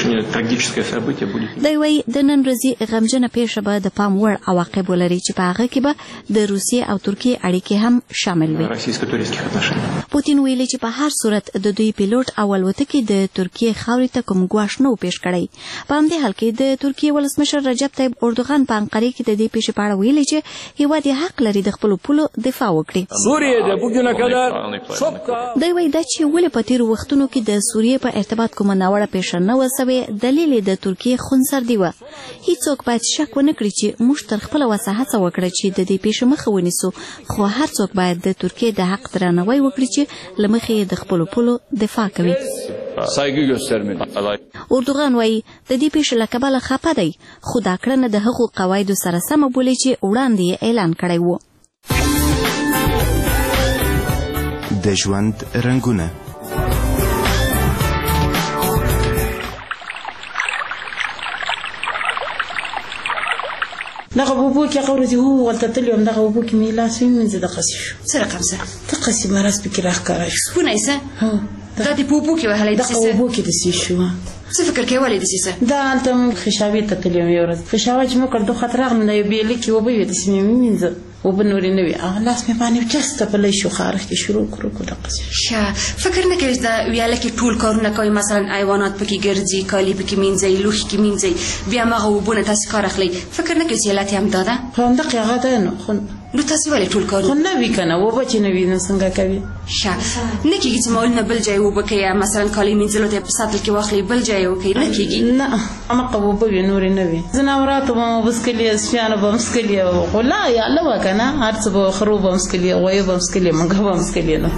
دی وایي د نن ورځې غمجنه پیښه به د پام وړ عواقب ولري چې په هغه کې به د روسیې او ترکیې اړیکې هم شامل وي. پوتین ویلي چې په هر صورت د دوی پیلوټ او الوتکې د ترکیې خاورې ته کوم ګواښ نه و پیښ کړی. په همدې حال کې د ترکیې ولسمشر رجب طیب اردوغان په انقرې کې د دې پیښې په اړه ویلي چې هیواد یې حق لري د خپلو پولو دفاع وکړي. دی وایي دا چې ولې په تېرو وختونو کې د سوریې په ارتباط کومه ناوړه پیښه نه وه سوې دلیل یې د ترکیې خونسردي وه. هیڅوک باید شک ونه کړي چې موږ تر خپله وسه هڅه وکړه چې د دې پیښې مخه ونیسو، خو هر څوک باید د ترکیې د حق درناوی وکړي چې له مخې یې د خپلو پولو دفاع کوي. اردوغان وایي د دې پیښې له کبله خفه دی، خو دا کړنه د هغو قواعدو سره سمه بولي چې وړاندې یې اعلان کړی و. د ژوند رنګونه دغه بوبو کې قورځي هو ولته تللی وم دغه بوبو کې مې لاس ومینځه دقسې شو. څه رقم څه دقسې مرض پکې راښکاره شو. سپونه یې څه دا د بوبو کې وهلی دغه بوبو کې داسې شو. څه فکر کوي ولې دې څه دا انت خشاوي ته کلم یو ورځ خشاوي چې مو کړ دوه خطر غنه بیل کې وبوي د سیمې مینځ وبنوري نوي لاس مې باندې چسته په لې شو خارخ کې شروع کړو د قصه ښه فکر نه کوي دا ویاله کې ټول کارونه کوي مثلا حیوانات پکې ګرځي کالی پکې مینځي لوخ کې مینځي بیا مغه وبونه تاسو کار اخلي فکر نه کوي چې لاتي هم داده خندق هغه نه خو نو تاسو ولې ټول کار نه وی کنه و بچ نه وی نو څنګه کوي ښه نه کیږي چې مول نه بل ځای وبکې مثلا کالی مینځلو ته په ساتل کې واخلي بل ځای وکړي نه کیږي نه اما قبو به نور نه وی زناورات مو بسکلی اسفیان بمسکلی ولا یا لو کنه هرڅ به خروب بمسکلی وای بمسکلی منګه بمسکلی نو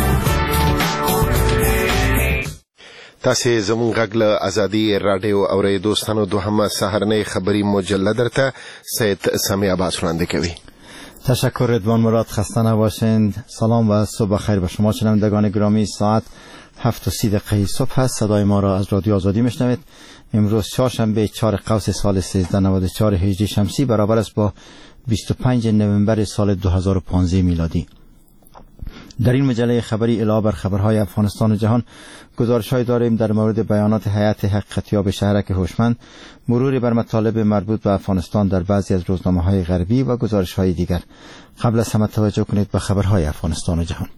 تاسې زموږ غږ له ازادي راډیو اورئ دوستانو دوهمه سهارنۍ خبری مجله درته سید سامی عباس وړاندې کوي. تشکر رضوان مراد، خسته نباشند. سلام و صبح خیر به شما شنوندگان گرامی. ساعت 7:30 صبح است. صدای ما را از رادیو آزادی میشنوید. امروز چهارشنبه 4 قوس سال 1394 هجری شمسی برابر است با 25 نوامبر سال 2015 میلادی. در این مجله خبری علاوه بر خبرهای افغانستان و جهان گزارش‌های داریم در مورد بیانات هیئت حقیقتیاب شهرک هوشمند، مروری بر مطالب مربوط به افغانستان در بعضی از روزنامه‌های غربی و گزارش‌های دیگر. قبل از همه توجه کنید به خبرهای افغانستان و جهان.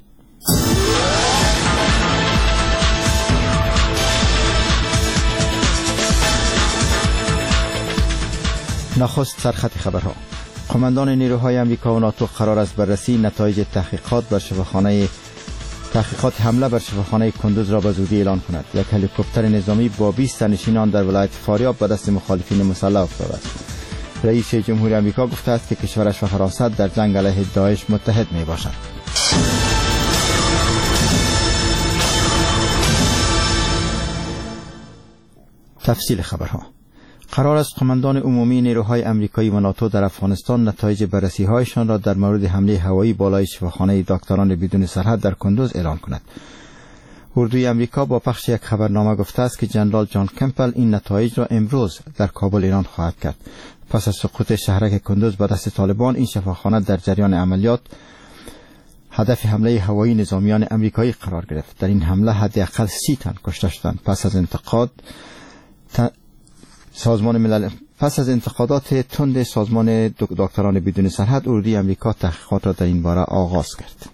نخست سرخط خبرها. قماندان نیروهای امریکا و ناتو قرار است بررسی نتایج تحقیقات حمله بر شفاخانه کندوز را به زودی اعلان کند. یک هلیکوپتر نظامی با 20 تنشینان در ولایت فاریاب به دست مخالفین مسلح افتاده است. رئیس جمهوری آمریکا گفته است که کشورش و فرانسه در جنگ علیه داعش متحد می باشند. تفصیل خبرها. قرار است قماندان عمومی نیروهای امریکایی و ناتو در افغانستان نتایج بررسی‌هایشان را در مورد حمله هوایی بالای شفاخانه دکتران بدون سرحد در کندوز اعلان کند. اردوی امریکا با پخش یک خبرنامه گفته است که جنرال جان کمپل این نتایج را امروز در کابل اعلان خواهد کرد. پس از سقوط شهرک کندوز به دست طالبان، این شفاخانه در جریان عملیات هدف حمله هوایی نظامیان امریکایی قرار گرفت. در این حمله حداقل 30 تن کشته شدند. پس از انتقادات تند سازمان دکتران بدون سرحد، اردوی امریکا تحقیقات را در این باره آغاز کرد.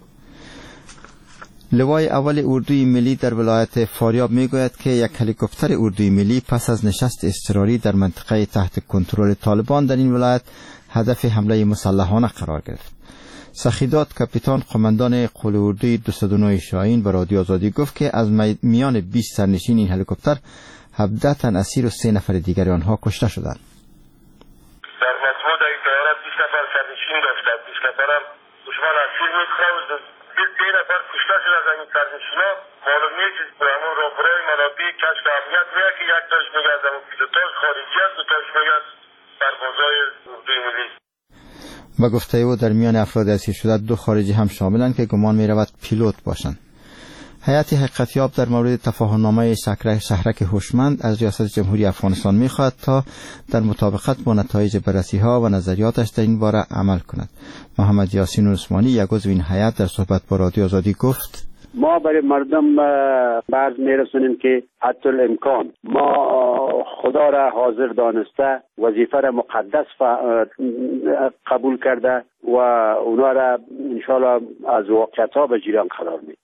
لوای اول اردوی ملی در ولایت فاریاب میگوید که یک هلیکوپتر اردوی ملی پس از نشست اضطراری در منطقه تحت کنترل طالبان در این ولایت هدف حمله مسلحانه قرار گرفت. سخیدات کاپیتان قماندان قول اردوی 209 شاهین به رادیو آزادی گفت که از میان 20 سرنشین این هلیکوپتر 17 تن اسیر و 3 نفر دیگر آنها کشته شدند. در مجموع در این طیاره 20 نفر سرنشین داشتند. 20 نفر هم دشمن اسیر می‌کرد. 3 نفر کشته شدند از این سرنشینا. معلوم نیست که همون راهبرای منابع کشف امنیت میگه که یک تاش میگه از همون پیلوتاش خارجی است، دو تاش میگه از سربازای اردوی ملی. با گفته او در میان افراد اسیر شده 2 خارجی هم شاملند که گمان می‌رود پیلوت باشند. هیئت حقیقتیاب در مورد تفاهم‌نامه شهرک هوشمند از ریاست جمهوری افغانستان می‌خواهد تا در مطابقت با نتایج بررسی‌ها و نظریاتش در این باره عمل کند. محمد یاسین عثمانی، یک عضو این هیئت، در صحبت با رادیو آزادی گفت: ما برای مردم برز میرسونیم که حتی الامکان ما خدا را حاضر دانسته وظیفه را مقدس قبول کرده و اونا را انشاءالله از واقعیت‌ها به جریان قرار میدیم.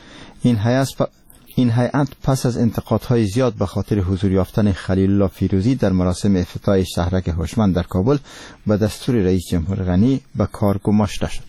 این هیئت پس از انتقادهای زیاد به خاطر حضور یافتن خلیل الله فیروزی در مراسم افتتاح شهرک هوشمند در کابل به دستور رئیس جمهور غنی به کار گماشته شد.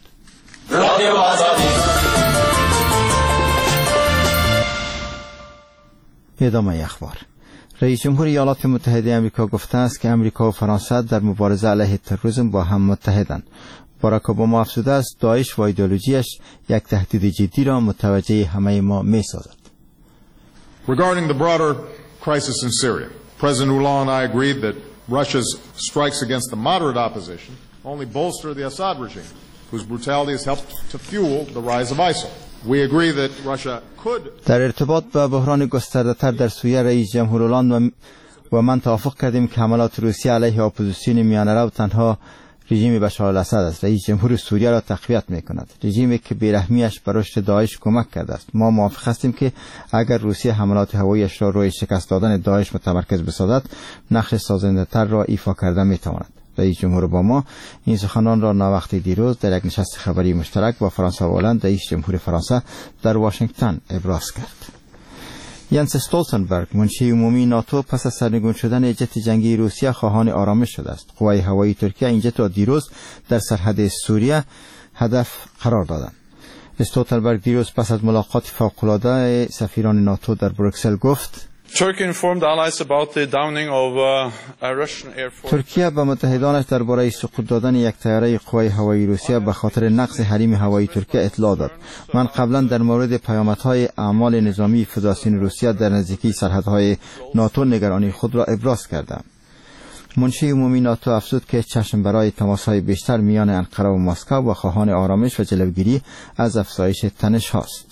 ادامه اخبار. رئیس جمهور ایالات متحده آمریکا گفته است که آمریکا و فرانسه در مبارزه علیه تروریسم با هم متحدند. باراک اوباما افزوده است داعش و ایدئولوژیش یک تهدید جدی را متوجه همه ما می‌سازد. Regarding the broader crisis in Syria, President Hollande and I agreed that Russia's strikes against the moderate opposition only bolster the Assad regime, whose brutality has helped to fuel the rise of ISIL. We agree that Russia could. در ارتباط با بحران گسترده‌تر در سوریه، رئیس جمهور هلند و من توافق کردیم که حملات روسیه علیه اپوزیسیون میانه‌رو تنها رژیم بشار الاسد است. رئیس جمهور سوریه را تقویت می‌کند. رژیمی که بی‌رحمی‌اش بر رشد داعش کمک کرده است. ما موافق هستیم که اگر روسیه حملات هوایی‌اش را روی شکست دادن داعش متمرکز بسازد، نقش سازنده‌تر را ایفا کرده می‌تواند. رئیس جمهور اوباما این سخنان را ناوقت دیروز در یک نشست خبری مشترک با فرانسه و هلند رئیس جمهور فرانسه در واشنگتن ابراز کرد. ینس استولتنبرگ منشی عمومی ناتو پس از سرنگون شدن جت جنگی روسیه خواهان آرامش شده است. قوای هوایی ترکیه این جت را دیروز در سرحد سوریه هدف قرار دادند. استولتنبرگ دیروز پس از ملاقات فوق‌العاده سفیران ناتو در بروکسل گفت: ترکیه به متحدانش درباره سقوط دادن یک طیاره قوای هوایی روسیه به خاطر نقض حریم هوایی ترکیه اطلاع داد. من قبلا در مورد پیامدهای اعمال نظامی فدراسیون روسیه در نزدیکی سرحدهای ناتو نگرانی خود را ابراز کردم. منشی عمومی ناتو افزود که چشم برای تماس‌های بیشتر میان انقره و مسکو و خواهان آرامش و جلوگیری از افزایش تنش هاست.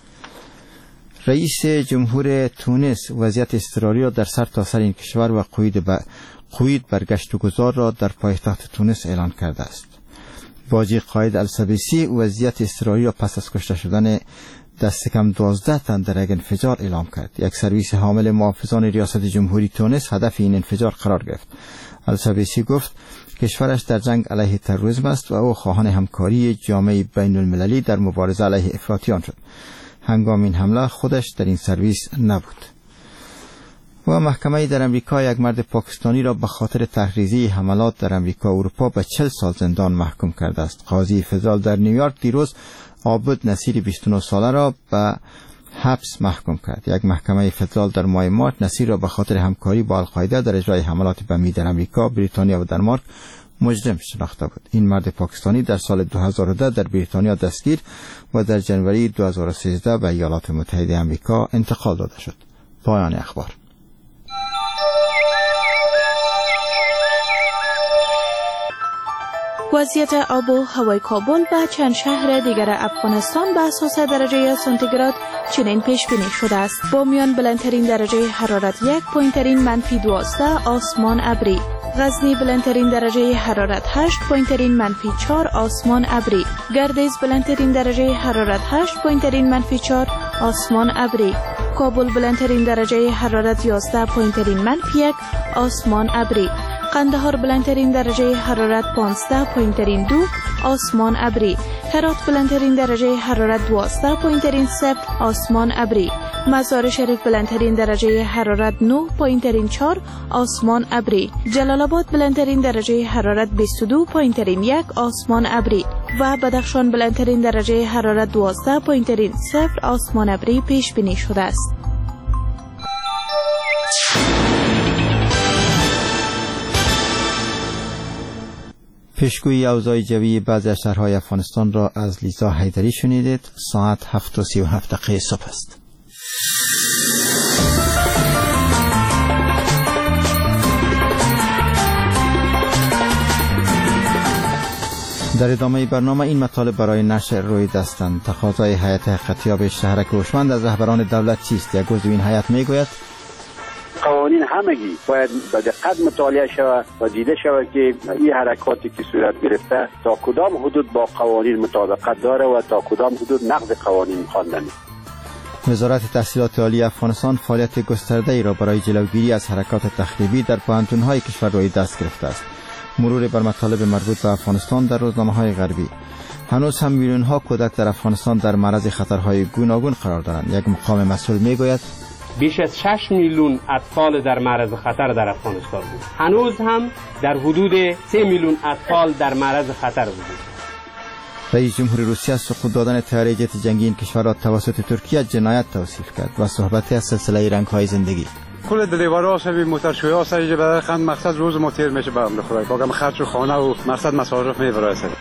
رئیس جمهور تونس وضعیت اضطراری را در سر تا سر این کشور و قید برگشت و گذار را در پایتخت تونس اعلان کرده است. باجی قائد السبیسی وضعیت اضطراری را پس از کشته شدن دست کم 12 تن در یک انفجار اعلام کرد. یک سرویس حامل محافظان ریاست جمهوری تونس هدف این انفجار قرار گرفت. السبیسی گفت کشورش در جنگ علیه تروریسم است و او خواهان همکاری جامعه بین المللی در مبارزه علیه افراطیان شد. هنگام این حمله خودش در این سرویس نبود. و محکمه در امریکا یک مرد پاکستانی را به خاطر تحریضی حملات در امریکا و اروپا به 40 سال زندان محکوم کرده است. قاضی فدرال در نیویورک دیروز عابد نصیر 29 ساله را به حبس محکوم کرد. یک محکمه فدرال در ماه مارس نصیر را به خاطر همکاری با القاعده در اجرای حملات بمی در امریکا، بریتانیا و دانمارک مجرم شناخته بود. این مرد پاکستانی در سال 2010 در بریتانیا دستگیر و در جنوری 2013 به ایالات متحده آمریکا انتقال داده شد. پایان اخبار. وضعیت آب و هوای کابل و چند شهر دیگر افغانستان به اساس درجه سانتیگراد چنین پیش بینی شده است. بامیان بلندترین درجه حرارت 1، پایینترین -12، آسمان ابری. غزنی بلندترین درجه حرارت 8، پایینترین -4، آسمان ابری. گردیز بلندترین درجه حرارت 8، پایینترین -4، آسمان ابری. کابل بلندترین درجه حرارت 11، پایینترین -1، آسمان ابری. قندهار بلندترین درجه حرارت 15، پایینترین 2، آسمان ابری. هرات بلندترین درجه حرارت 12، پایینترین 0، آسمان ابری. مزار شریف بلندترین درجه حرارت 9، پایینترین 4، آسمان ابری. جلال آباد بلندترین درجه حرارت 22، پایینترین 1، آسمان ابری. و بدخشان بلندترین درجه حرارت 12، پایینترین 0، آسمان ابری پیش بینی شده است. پیشگویی اوضاع جوی بعضی از شهرهای افغانستان را از لیزا حیدری شنیدید. ساعت 7:37 صبح است. در ادامه برنامه این مطالب برای نشر روی دستند. تقاضای هیئت حقیقتیاب شهرک هوشمند از رهبران دولت چیست؟ یک عضو این هیئت میگوید قوانین همگی باید با دقت مطالعه شود و دیده شود که این حرکاتی که صورت گرفته تا کدام حدود با قوانین مطابقت داره و تا کدام حدود نقض قوانین خواندن. وزارت تحصیلات عالی افغانستان فعالیت گسترده‌ای را برای جلوگیری از حرکات تخریبی در پوهنتون‌های کشور روی دست گرفته است. مرور بر مطالب مربوط به افغانستان در روزنامه‌های غربی. هنوز هم میلیون‌ها کودک در افغانستان در معرض خطرهای گوناگون قرار دارند. یک مقام مسئول میگوید بیش از 6 میلیون اطفال در معرض خطر در افغانستان بود. هنوز هم در حدود 3 میلیون اطفال در معرض خطر بود. رئیس جمهور روسیه سقوط دادن طیاره جت جنگی این کشور را توسط ترکیه جنایت توصیف کرد و صحبت از سلسله رنگ‌های زندگی. کل دلیوارا سوی موتورشوی‌ها سایه برای خند مقصد روز ما تیر میشه برام بخوره. باگم خرج و خانه و مقصد مصارف میبره سر.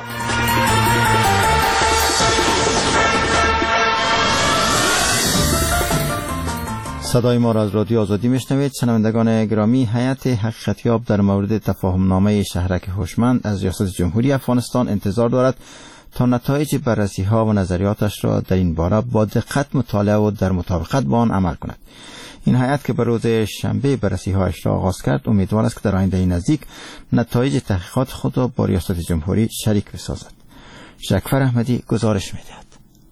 صدای ما را از رادیو آزادی میشنوید. شنوندگان گرامی، هیئت حقیقتیاب در مورد تفاهم‌نامه شهرک هوشمند از ریاست جمهوری افغانستان انتظار دارد تا نتایج بررسی‌ها و نظریاتش را در این باره با دقت مطالعه و در مطابقت با آن عمل کند. این هیئت که به روز شنبه بررسی‌هایش را آغاز کرد امیدوار است که در آینده نزدیک نتایج تحقیقات خود را با ریاست جمهوری شریک بسازد. شکفر احمدی گزارش می‌دهد.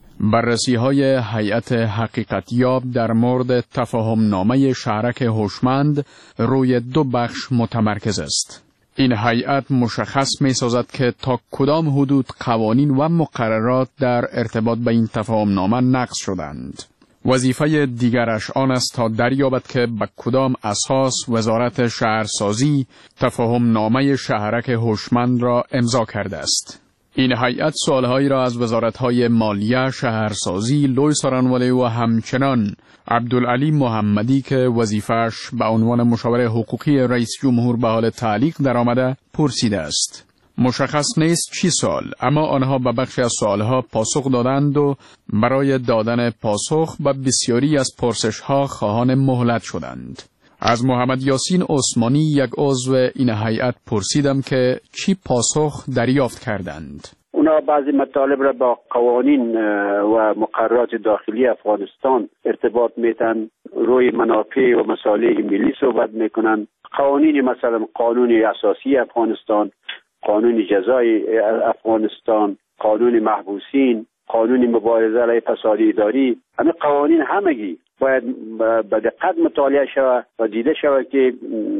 بررسی‌های هیئت حقیقتیاب در مورد تفاهم‌نامه شهرک هوشمند روی دو بخش متمرکز است. این هیئت مشخص می‌سازد که تا کدام حدود قوانین و مقررات در ارتباط به این تفاهم‌نامه نقض شدند. وظیفه دیگرش آن است تا دریابد که به کدام اساس وزارت شهرسازی تفاهم‌نامه شهرک هوشمند را امضا کرده است. این هیئت سوالهایی را از وزارت‌های مالیه، شهرسازی، لوی سارانوالی و همچنان عبدالعلی محمدی که وظیفه‌اش به عنوان مشاور حقوقی رئیس جمهور به حال تعلیق درآمده پرسیده است. مشخص نیست چی سوال، اما آنها به بخشی از سوالها پاسخ دادند و برای دادن پاسخ به بسیاری از پرسش‌ها خواهان مهلت شدند. از محمد یاسین عثمانی یک عضو این هیئت پرسیدم که چی پاسخ دریافت کردند. اونا بعضی مطالب را با قوانین و مقررات داخلی افغانستان ارتباط میتن، روی منافع و مصالح ملی صحبت میکنن. قوانین مثلا قانون اساسی افغانستان، قانون جزای افغانستان، قانون محبوسین، قانون مبارزه علیه فساد اداری، همه قوانین همگی باید به دقت مطالعه شود و دیده شود که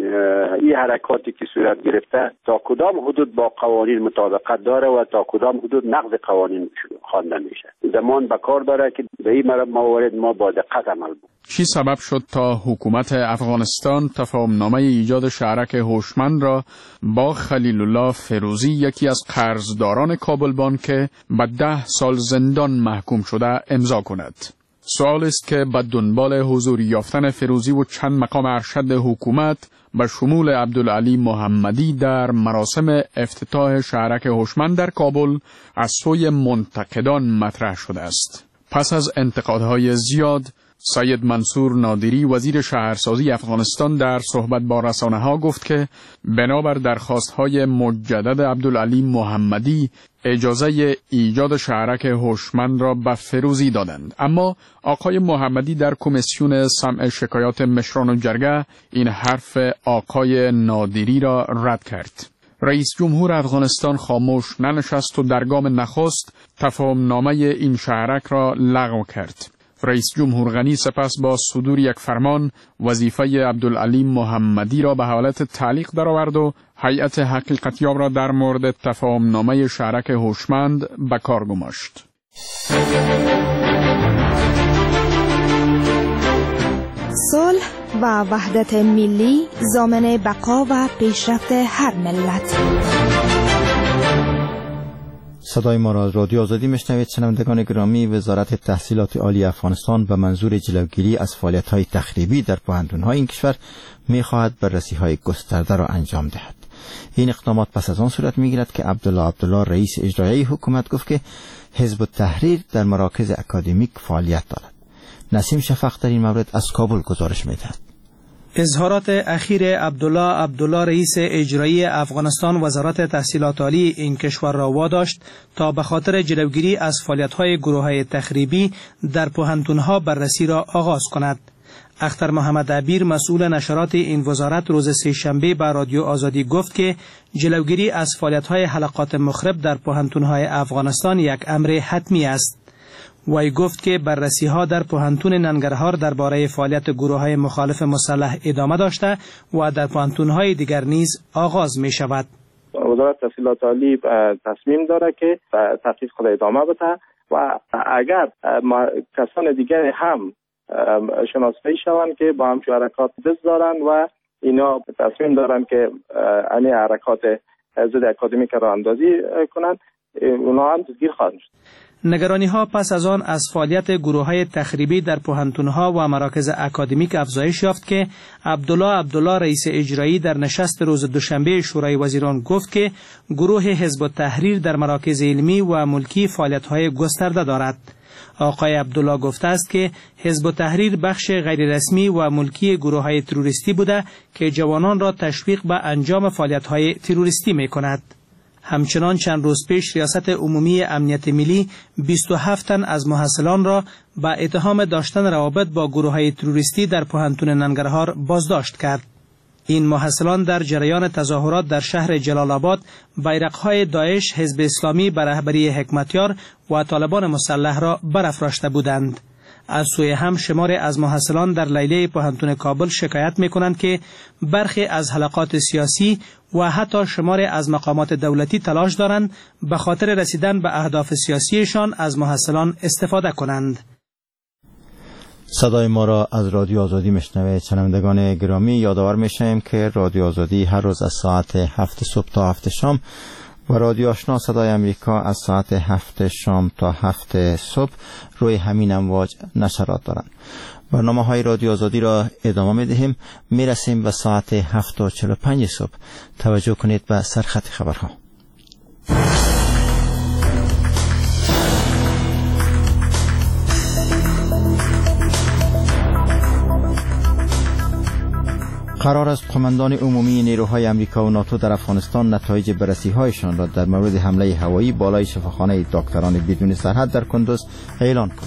این حرکاتی که صورت گرفته تا کدام حدود با قوانین مطابقت داره و تا کدام حدود نقض قوانین خوانده میشه. زمان به کار داره که به این موارد ما با دقت عمل کنیم. چی سبب شد تا حکومت افغانستان تفاهمنامه ایجاد شهرک هوشمند را با خلیل الله فیروزی، یکی از قرضداران کابل بانک به 10 سال زندان محکوم شده، امضا کند؟ سوال است که به دنبال حضور یافتن فیروزی و چند مقام ارشد حکومت به شمول عبدالعلی محمدی در مراسم افتتاح شهرک هوشمند در کابل از سوی منتقدان مطرح شده است. پس از انتقادهای زیاد، سید منصور نادری وزیر شهرسازی افغانستان در صحبت با رسانه‌ها گفت که بنابر درخواست‌های مجدد عبدالعلی محمدی اجازه ایجاد شهرک هوشمند را به فیروزی دادند، اما آقای محمدی در کمیسیون سمع شکایات مشران و جرگه این حرف آقای نادری را رد کرد. رئیس جمهور افغانستان خاموش ننشست و در گام نخست تفاهمنامه این شهرک را لغو کرد. رئیس جمهور غنی سپس با صدور یک فرمان وظیفه عبدالعلی محمدی را به حالت تعلیق درآورد و هیئت حقیقتیاب را در مورد تفاهمنامه شهرک هوشمند به کار گماشت. صلح و وحدت ملی ضامن بقا و پیشرفت هر ملت. صدای ما را از رادیو آزادی میشنوید. شنوندگان گرامی، وزارت تحصیلات عالی افغانستان به منظور جلوگیری از فعالیت‌های تخریبی در پوهنتون‌های این کشور می‌خواهد بررسی‌های گسترده را انجام دهد. این اقدامات پس از آن صورت می‌گیرد که عبدالله رئیس اجرایی حکومت گفت که حزب التحریر در مراکز اکادمیک فعالیت دارد. نسیم شفق در این مورد از کابل گزارش می‌دهد. اظهارات اخیر عبدالله رئیس اجرایی افغانستان وزارت تحصیلات عالی این کشور را واداشت تا به خاطر جلوگیری از فعالیت‌های گروه‌های تخریبی در پوهنتون‌ها بررسی را آغاز کند. اختر محمد عبیر مسئول نشرات این وزارت روز سه‌شنبه به رادیو آزادی گفت که جلوگیری از فعالیت‌های حلقات مخرب در پوهنتون‌های افغانستان یک امر حتمی است. وی گفت که بررسی‌ها در پوهنتون ننگرهار درباره فعالیت گروه‌های مخالف مسلح ادامه داشته و در پوهنتون‌های دیگر نیز آغاز می‌شود. وزارت تحصیلات عالی تصمیم داره که تحقیق خود ادامه بده و اگر کسان دیگر هم شناسایی شوند که با همچون حرکات دست دارند و اینا تصمیم دارند که این حرکات ضد اکادمیک را اندازی کنند، اونا هم دستگیر خواهند شد. نگرانی‌ها پس از آن از فعالیت گروه‌های تخریبی در پوهنتون‌ها و مراکز اکادمیک افزایش یافت که عبدالله رئیس اجرایی در نشست روز دوشنبه شورای وزیران گفت که گروه حزب التحریر در مراکز علمی و ملکی فعالیت‌های گسترده دارد. آقای عبدالله گفته است که حزب التحریر بخش غیررسمی و ملکی گروه‌های تروریستی بوده که جوانان را تشویق به انجام فعالیت‌های تروریستی می‌کند. همچنان چند روز پیش ریاست عمومی امنیت ملی 27 تن از محصلان را به اتهام داشتن روابط با گروه‌های تروریستی در پوهنتون ننگرهار بازداشت کرد. این محصلان در جریان تظاهرات در شهر جلال آباد بیرق‌های داعش، حزب اسلامی به رهبری حکمتیار و طالبان مسلح را برافراشته بودند. از سوی هم شماری از محصلان در لیلیه پوهنتون کابل شکایت می‌کنند که برخی از حلقات سیاسی و حتی شماری از مقامات دولتی تلاش دارند به خاطر رسیدن به اهداف سیاسیشان از محصلان استفاده کنند. صدای ما را از رادیو آزادی میشنوید. شنوندگان گرامی، یادآور میشیم که رادیو آزادی هر روز از ساعت 7 صبح تا 7 شام و رادیو آشنا صدای امریکا از ساعت 7 شام تا 7 صبح روی همین امواج نشرات دارند. برنامه‌های رادیو آزادی را ادامه می‌دهیم. میرسیم به ساعت 7:45 صبح. توجه کنید به سرخط خبرها. قرار است قماندان عمومی نیروهای آمریکا و ناتو در افغانستان نتایج بررسی‌هایشان را در مورد حمله هوایی بالای شفاخانه دکتران بدون سرحد در کندوز اعلان کنند.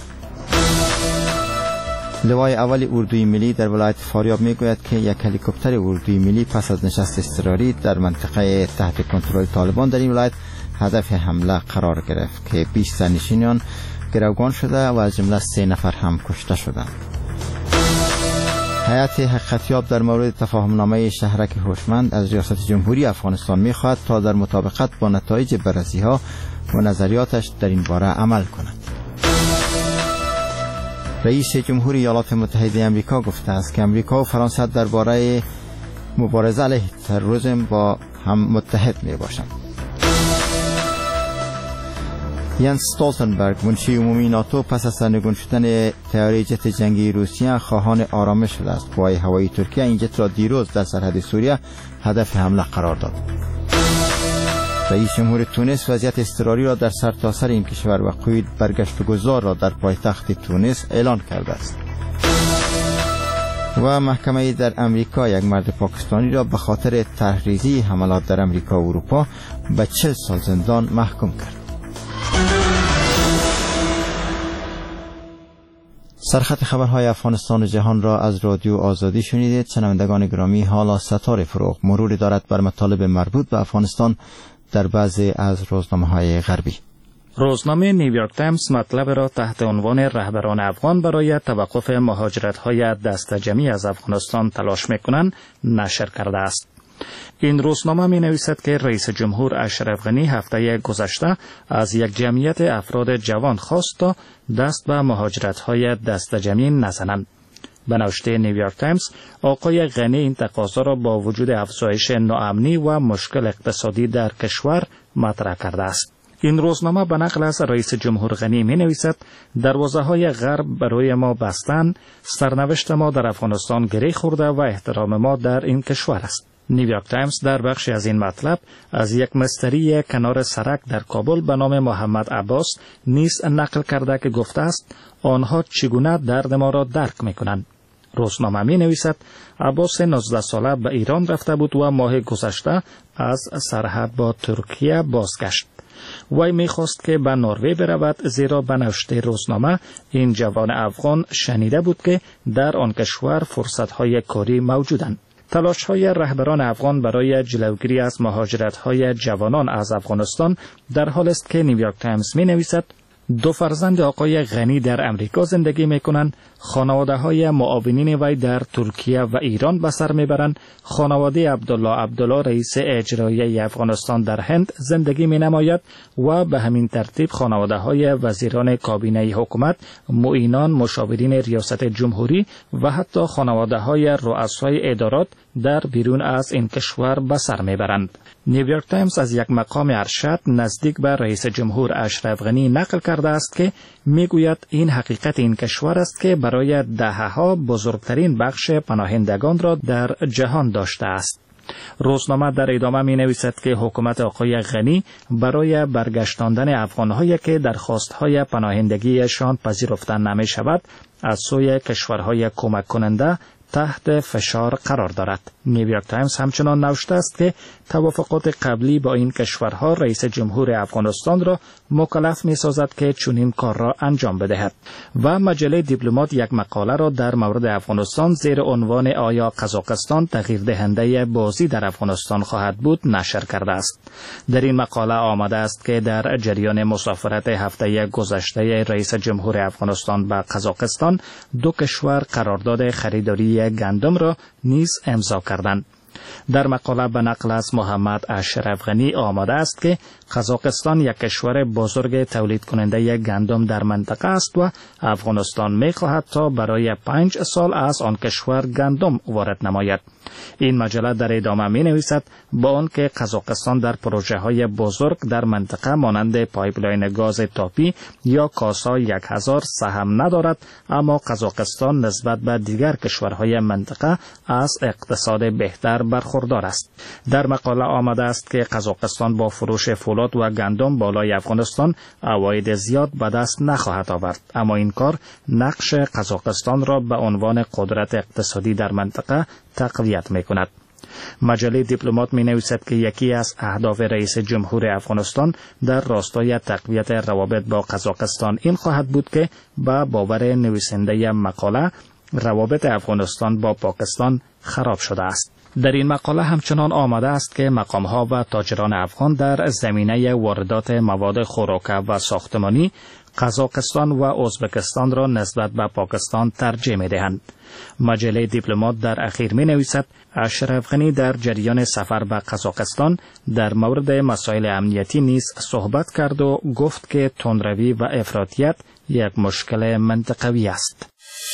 لوای اول اردوی ملی در ولایت فاریاب میگوید که یک هلیکوپتر اردوی ملی پس از نشست اضطراری در منطقه تحت کنترل طالبان در این ولایت هدف حمله قرار گرفت که 20 سرنشینان گروگان شده و از جمله 3 نفر هم کشته شدند. هیئت حقیقتیاب در مورد تفاهمنامه شهرک هوشمند از ریاست جمهوری افغانستان می‌خواهد تا در مطابقت با نتایج بررسی‌ها و نظریاتش در این باره عمل کند. رئیس جمهوری ایالات متحده آمریکا گفته است که آمریکا و فرانسه درباره مبارزه علیه تروریسم با هم متحد می‌باشند. یانس استولتنبرگ منشی عمومی ناتو پس از سرنگون شدن طیاره جت جنگی روسیه خواهان آرامش شده است. قوای هوایی ترکیه این جت را دیروز در سرحد سوریه هدف حمله قرار داد. رئیس جمهور تونس وضعیت اضطراری را در سرتاسر این کشور و قید برگشتگذار را در پایتخت تونس اعلان کرده است. و محکمه در امریکا یک مرد پاکستانی را به خاطر تحریضی حملات در امریکا و اروپا به 40 سال زندان محکوم کرد. سرخط خبرهای افغانستان و جهان را از رادیو آزادی شنیدید. شنوندگان گرامی، حالا ستاره فروغ مروری دارد بر مطالب مربوط به افغانستان در بعضی از روزنامه‌های غربی. روزنامه نیویورک تایمز مطلب را تحت عنوان رهبران افغان برای توقف مهاجرت‌های دستجمعی از افغانستان تلاش می‌کنند نشر کرده است. این روزنامه می نویسد که رئیس جمهور اشرف غنی هفته گذشته از یک جمعیت افراد جوان خواست تا دست به مهاجرت‌های دستجمعی نزنند. به نوشته نیویورک تایمز، آقای غنی این تقاضا را با وجود افزایش ناامنی و مشکل اقتصادی در کشور مطرح کرده است. این روزنامه به نقل از رئیس جمهور غنی می نویسد دروازه‌های غرب برای ما بستند، سرنوشت ما در افغانستان گره خورده و احترام ما در این کشور است. نیویورک تایمز در بخشی از این مطلب از یک مستری کنار سرک در کابل به نام محمد عباس نیز نقل کرده که گفته است آنها چگونه درد ما را درک می‌کنند. روزنامه می نویسد عباس 19 ساله به ایران رفته بود و ماه گذشته از سرحد با ترکیه بازگشت. وی می‌خواست که به نروژ برود، زیرا به نوشته روزنامه این جوان افغان شنیده بود که در آن کشور فرصت‌های کاری موجودند. تلاش‌های رهبران افغان برای جلوگیری از مهاجرت‌های جوانان از افغانستان در حال است که نیویورک تایمز می‌نویسد 2 فرزند آقای غنی در امریکا زندگی می‌کنند، خانواده‌های معاونین وی در ترکیه و ایران به سر می‌برند، خانواده عبدالله رئیس اجرایی افغانستان در هند زندگی می‌نماید و به همین ترتیب خانواده‌های وزیران کابینه حکومت، معینان، مشاورین ریاست جمهوری و حتی خانواده‌های رؤسای ادارات در بیرون از این کشور به سر می‌برند. نیویورک تایمز از یک مقام ارشد نزدیک به رئیس جمهور اشرف غنی نقل کرده است که میگوید این حقیقت این کشور است که برای دهه‌ها بزرگترین بخش پناهندگان را در جهان داشته است. روزنامه در ادامه می نویسد که حکومت آقای غنی برای برگشتاندن افغان‌هایی که درخواست‌های پناهندگیشان پذیرفته نمی شود از سوی کشورهای کمک کننده تحت فشار قرار دارد. نیویورک تایمز همچنان نوشته است که توافقات قبلی با این کشورها رئیس جمهور افغانستان را مکلف می‌سازد که چنین کار را انجام بدهد. و مجله دیپلمات یک مقاله را در مورد افغانستان زیر عنوان آیا قزاقستان تغییر دهنده بازی در افغانستان خواهد بود نشر کرده است. در این مقاله آمده است که در جریان مسافرت هفته گذشته رئیس جمهور افغانستان به قزاقستان دو کشور قرارداد خریداری گندم را نیز امضا کردند. در مقاله به نقل از محمد اشرف غنی آمده است که قزاقستان یک کشور بزرگ تولید کننده گندم در منطقه است و افغانستان می خواهد تا برای 5 سال از آن کشور گندم وارد نماید. این مجله در ادامه می نویسد با آن که قزاقستان در پروژه های بزرگ در منطقه مانند پایپلاین گاز تاپی یا کاسا 1000 سهم ندارد، اما قزاقستان نسبت به دیگر کشورهای منطقه از اقتصاد بهتر برخوردار است. در مقاله آمده است که قزاقستان با فروش فولاد و گندم بالای افغانستان عواید زیاد به دست نخواهد آورد، اما این کار نقش قزاقستان را به عنوان قدرت اقتصادی در منطقه تقویت می‌کند. مجله دیپلمات می‌نویسد که یکی از اهداف رئیس جمهور افغانستان در راستای تقویت روابط با قزاقستان این خواهد بود که با باور نویسنده مقاله روابط افغانستان با پاکستان خراب شده است. در این مقاله همچنان آمده است که مقام‌ها و تاجران افغان در زمینه واردات مواد خوراکی و ساختمانی قزاقستان و ازبکستان را نسبت به پاکستان ترجیح می‌دهند. مجله دیپلمات در اخیر می‌نویسد اشرف غنی در جریان سفر به قزاقستان در مورد مسائل امنیتی نیز صحبت کرد و گفت که تندروی و افراطیت یک مشکل منطقوی است.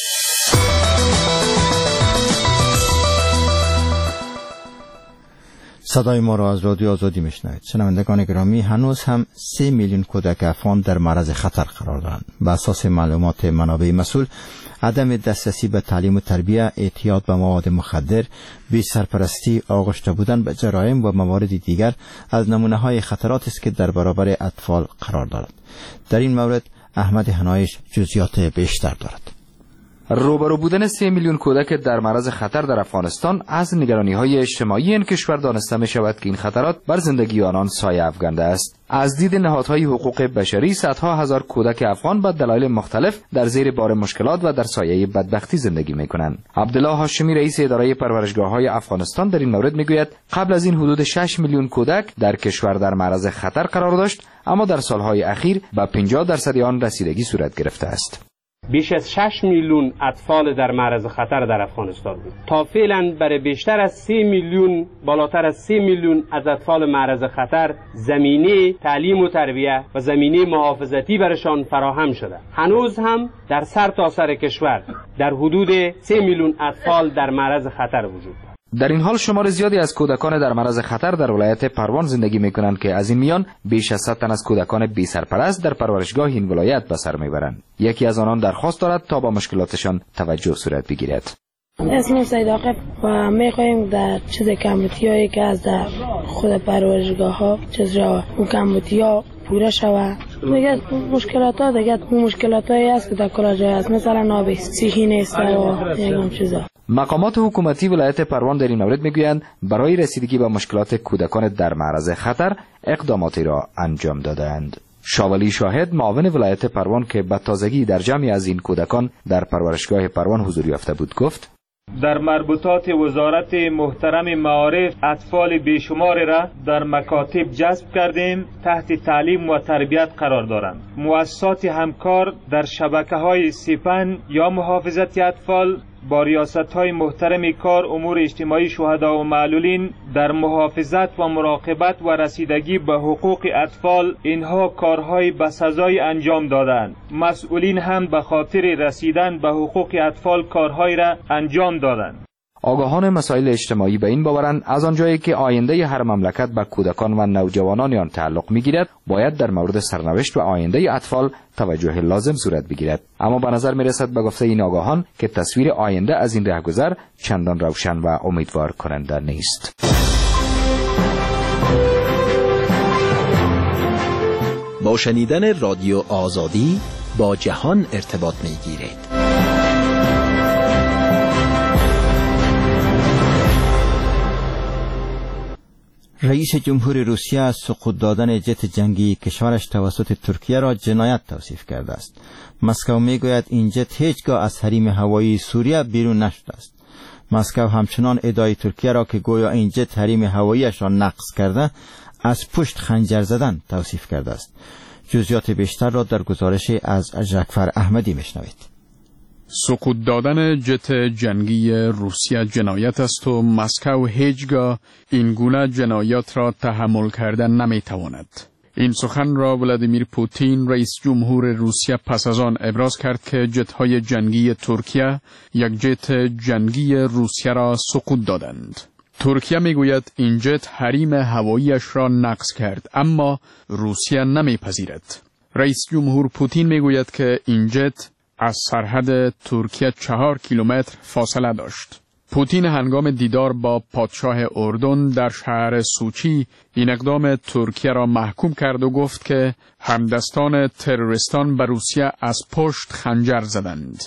صدای ما را از رادیو آزادی میشنوید. شنوندگان گرامی، هنوز هم 3 میلیون کودک افغان در معرض خطر قرار دارند. بر اساس معلومات منابع مسئول، عدم دسترسی به تعلیم و تربیت، اعتیاد به مواد مخدر، بی سرپرستی، آغشته بودن به جرایم و موارد دیگر از نمونه‌های خطراتی است که در برابر اطفال قرار دارد. در این مورد احمد حنایش جزئیات بیشتر دارد. روبرو بودن 3 میلیون کودک در معرض خطر در افغانستان از نگرانی‌های اجتماعی این کشور دانسته می‌شود که این خطرات بر زندگی آنان سایه افکنده است. از دید نهادهای حقوق بشری، صدها هزار کودک افغان به دلایل مختلف در زیر بار مشکلات و در سایه بدبختی زندگی می‌کنند. عبدالله هاشمی، رئیس اداره پرورشگاه‌های افغانستان، در این مورد می‌گوید قبل از این حدود 6 میلیون کودک در کشور در معرض خطر قرار داشت، اما در سالهای اخیر به 50% آن رسیدگی صورت گرفته است. بیش از 6 میلیون اطفال در معرض خطر در افغانستان بود. تا فعلا برای بیشتر از 3 میلیون، بالاتر از 3 میلیون از اطفال معرض خطر زمینه تعلیم و تربیت و زمینه محافظتی برشان فراهم شده. هنوز هم در سرتاسر کشور در حدود 3 میلیون اطفال در معرض خطر وجود دارد. در این حال شمار زیادی از کودکان در معرض خطر در ولایت پروان زندگی می‌کنند که از این میان بیش از 100 تن از کودکان بی سرپرست در پرورشگاه این ولایت به سر میبرند. یکی از آنان درخواست دارد تا با مشکلاتشان توجه صورت بگیرد. اسم سید عاقب و می‌خواهیم در چیز کمیتی‌هایی که از در خود پرورشگاه‌ها چیزا اون کمیتی‌ها پوره شود. دیگه مشکلات‌ها دیگه اون مشکلاتایی است که در کل جای است، مثلا آب صحی نیست و دیگه چیزا. مقامات حکومتی ولایت پروان در این مورد میگویند برای رسیدگی به مشکلات کودکان در معرض خطر اقداماتی را انجام دادند. شاولی شاهد، معاون ولایت پروان که به تازگی در جمعی از این کودکان در پرورشگاه پروان حضور یافته بود، گفت: در مربوطات وزارت محترم معارف اطفال بیشمار را در مکاتب جذب کردیم، تحت تعلیم و تربیت قرار دارند. مؤسسات همکار در شبکه‌های سپن یا محافظت اطفال با ریاست‌های محترم کار امور اجتماعی شهدا و معلولین در محافظت و مراقبت و رسیدگی به حقوق اطفال اینها کارهای بسزای انجام دادند. مسئولین هم به خاطر رسیدن به حقوق اطفال کارهای را انجام دادند. آگاهان مسائل اجتماعی به این باورند از آنجایی که آینده هر مملکت به کودکان و نوجوانان آن تعلق می‌گیرد، باید در مورد سرنوشت و آینده اطفال توجه لازم صورت بگیرد. اما به نظر می‌رسد به گفته این آگاهان که تصویر آینده از این رهگذر چندان روشن و امیدوار کننده نیست. با شنیدن رادیو آزادی با جهان ارتباط می‌گیرید. رئیس جمهور روسیه سقوط دادن جت جنگی کشورش توسط ترکیه را جنایت توصیف کرده است. مسکو میگوید این جت هیچگاه از حریم هوایی سوریه بیرون نشده است. مسکو همچنان ادعای ترکیه را که گویا این جت حریم هواییش را نقض کرده از پشت خنجر زدن توصیف کرده است. جزئیات بیشتر را در گزارش از جعفر احمدی میشنوید. سقوط دادن جت جنگی روسیه جنایت است و مسکو هیچگاه این گونه جنایات را تحمل کردن نمیتواند. این سخن را ولادیمیر پوتین رئیس جمهور روسیه پس از آن ابراز کرد که جت‌های جنگی ترکیه یک جت جنگی روسیه را سقوط دادند. ترکیه میگوید این جت حریم هواییش را نقض کرد، اما روسیه نمیپذیرد. رئیس جمهور پوتین میگوید که این جت از سرحد ترکیه 4 کیلومتر فاصله داشت. پوتین هنگام دیدار با پادشاه اردن در شهر سوچی این اقدام ترکیه را محکوم کرد و گفت که همدستان تروریستان به روسیه از پشت خنجر زدند.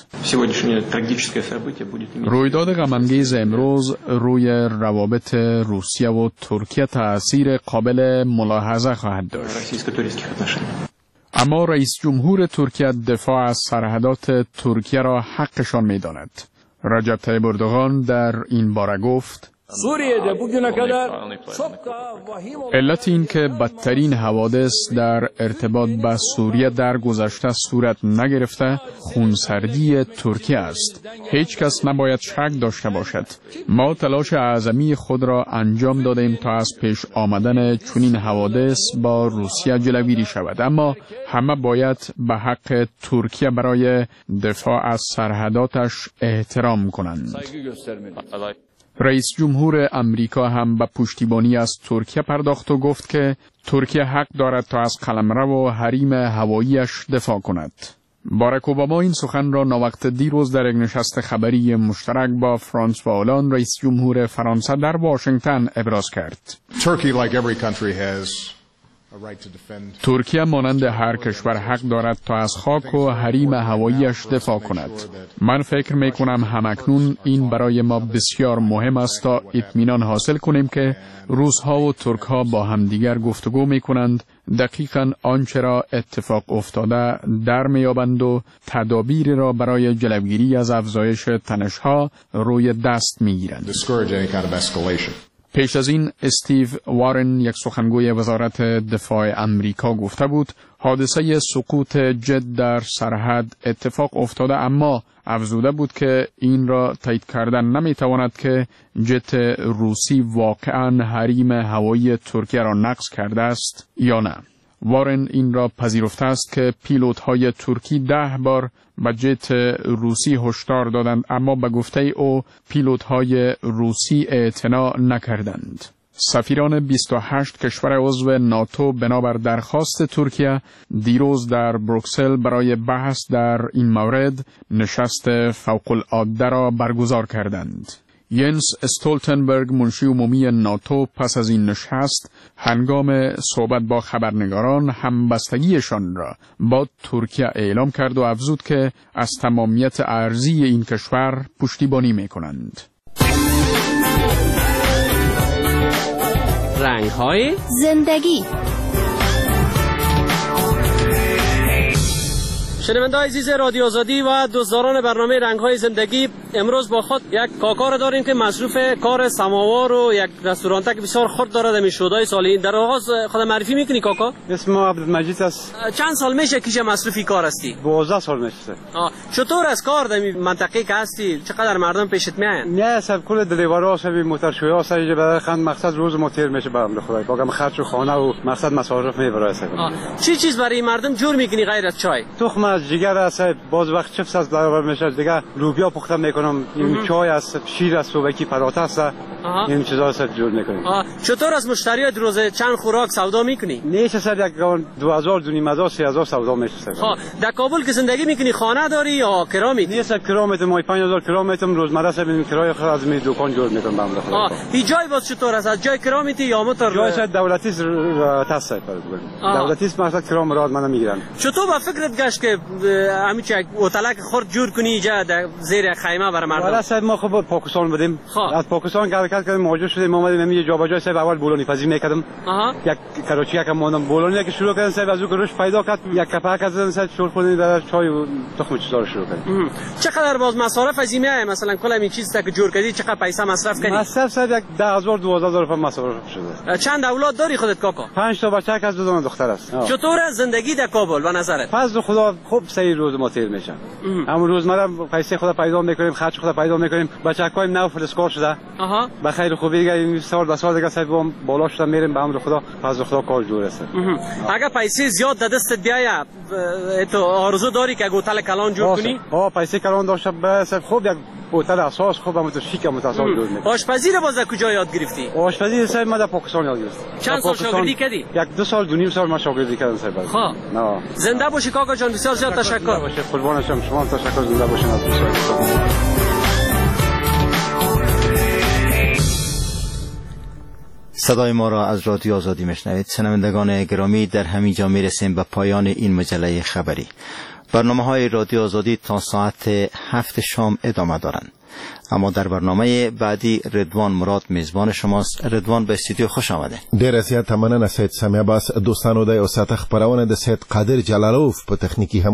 رویداد غم‌انگیز امروز روی روابط روسیه و ترکیه تأثیر قابل ملاحظه خواهد داشت. اما رئیس جمهور ترکیه دفاع از سرحدات ترکیه را حقشان می‌داند. رجب طیب اردوغان در این باره گفت علت این که بدترین حوادث در ارتباط با سوریه در گذشته صورت نگرفته خونسردی ترکیه است. هیچ کس نباید شک داشته باشد. ما تلاش اعظمی خود را انجام دادیم تا از پیش آمدن چنین حوادث با روسیه جلوگیری شود، اما همه باید به حق ترکیه برای دفاع از سرحداتش احترام کنند. رئیس جمهور امریکا هم به پشتیبانی از ترکیه پرداخت و گفت که ترکیه حق دارد تا از قلمرو و حریم هواییش دفاع کند. باراک اوباما این سخن را ناوقت دیروز در یک نشست خبری مشترک با فرانسوا هولند رئیس جمهور فرانسه در واشنگتن ابراز کرد. ترکیه مانند هر کشور حق دارد تا از خاک و حریم هواییش دفاع کند. من فکر می کنم همکنون این برای ما بسیار مهم است تا اطمینان حاصل کنیم که روس‌ها و ترک‌ها با همدیگر گفتگو می کنند، دقیقاً آنچه را اتفاق افتاده در می‌یابند و تدابیر را برای جلوگیری از افزایش تنش‌ها روی دست می‌گیرند. پیش از این استیو وارن یک سخنگوی وزارت دفاع امریکا گفته بود حادثه سقوط جت در سرحد اتفاق افتاده، اما افزوده بود که این را تایید کردن نمیتواند که جت روسی واقعاً حریم هوایی ترکیه را نقض کرده است یا نه. وارن این را پذیرفته است که پیلوت‌های ترکی 10 بار به جت روسی هشدار دادند، اما به گفته او پیلوت‌های روسی اعتنا نکردند. سفیران 28 کشور عضو ناتو بنابر درخواست ترکیه دیروز در بروکسل برای بحث در این مورد نشست فوق‌العاده را برگزار کردند. ینس استولتنبرگ منشی عمومی ناتو پس از این نشست هنگام صحبت با خبرنگاران همبستگیشان را با ترکیه اعلام کرد و افزود که از تمامیت ارضی این کشور پشتیبانی می‌کنند. رنگ‌های زندگی. شنونده‌های عزیز رادیو آزادی و دوستداران برنامه رنگ‌های زندگی، امروز با خود یک کاکا را داریم که مصروف کار سماوار و یک رستورانت که بسیار خرد دارد در شودای سالی. در آغاز خود معرفی می‌کنی کاکا؟ اسم عبدالمجید است. چند سال میشه که مصروفی کار هستی؟ 12 سال میشه. چطور از کار در منطقه که هستی چقدر مردم پیشت میآیند؟ نه سب کل دلیوارا شبی موتورشویا سایه برای خند مقصد روز متیر میشه برام خدای پاکم خرج و خانه و مقصد مصارف میبره. چی چیز برای مردم جور میکنی غیر از چای؟ تخم جگر است، باز وقت چپس از برابر میشه دیگه، لوبیا پخته میکنم، این چای است، شیر است، صبحی پراتہ است، این چیزا است جور میکنیم. چطور از مشتریات روز چند خوراک سودا میکنی؟ نیست سر یک 2000 2500 3000 سودا میشه. در کابل که زندگی میکنی خانه داری یا کرا میکنی؟ نیست کرا میتونم، ما 5000 کرا میتونم، روزمره سر کرای خود از می دکان جور میکنم برام خدا. هیچ جای باز چطور است؟ از جای کرا میتی یا موتور؟ جای دولتی است دولتی است، مثلا کرا مراد منم میگیرن. چطور با فکرت گشت که همین چک اتلک خرد جور کنی جا در زیر خیمه برای مردم؟ والا صاحب ما خب پاکستان بودیم، از پاکستان که حرکت کردیم مهاجر شدیم ما اومدیم یه جا به جای صاحب اول بولونی پذیر میکردم یک کراچی یک ماندم بولونی که شروع کردن صاحب از اون روش پیدا کرد یک کپک از صاحب شور خوردن در چای و تخم چیزا رو شروع کردیم. چقدر باز مصارف از این مثلا کل این چیز که جور کردی چقدر پیسه مصرف کردی؟ مصرف صاحب یک 10000 12000 تومان مصرف شده. چند اولاد داری خودت کاکا؟ 5 تا بچه از 2 دختر است. چطور زندگی در کابل به نظرت؟ فضل خدا خوب سری روز ما تیر میشن. همون روزمره پیسه خدا پیدا میکنیم خرج خدا پیدا میکنیم بچه‌هایم نو فلسکار شده. به خیر خوبی دیگه این سال به سال دیگه صاحب بالا شدن میریم به امر خدا فضل خدا کار جور است. اگه پیسه زیاد در دستت بیاید تو آرزو داری که هتل کلان جور کنی؟ پیسه کلان داشته بس خوب یک هتل اساس خوب هم تو شیک متصل جور میکنه. آشپزی رو باز کجا یاد گرفتی؟ آشپزی صاحب ما در پاکستان یاد گرفتم. چند سال شاگردی کردی؟ یک 2 سال 2 نیم سال ما شاگردی کردم صاحب. خب زنده باشی کاکا جان بسیار زیاد تشکر. باشه قربان شما تشکر زنده باشین از صدای ما را از رادیو آزادی میشنوید. شنوندگان گرامی در همین جا میرسیم به پایان این مجله خبری. برنامه‌های رادیو آزادی تا ساعت 7 شام ادامه دارند. اما در برنامه بعدی رضوان مراد میزبان شماست. رضوان به استودیو خوش آمده. ډیر زیات مننه سید سمیع عباس. دوستانو د یو ساعت خبرونه د سید قادر جلالوف په تخنیکی هم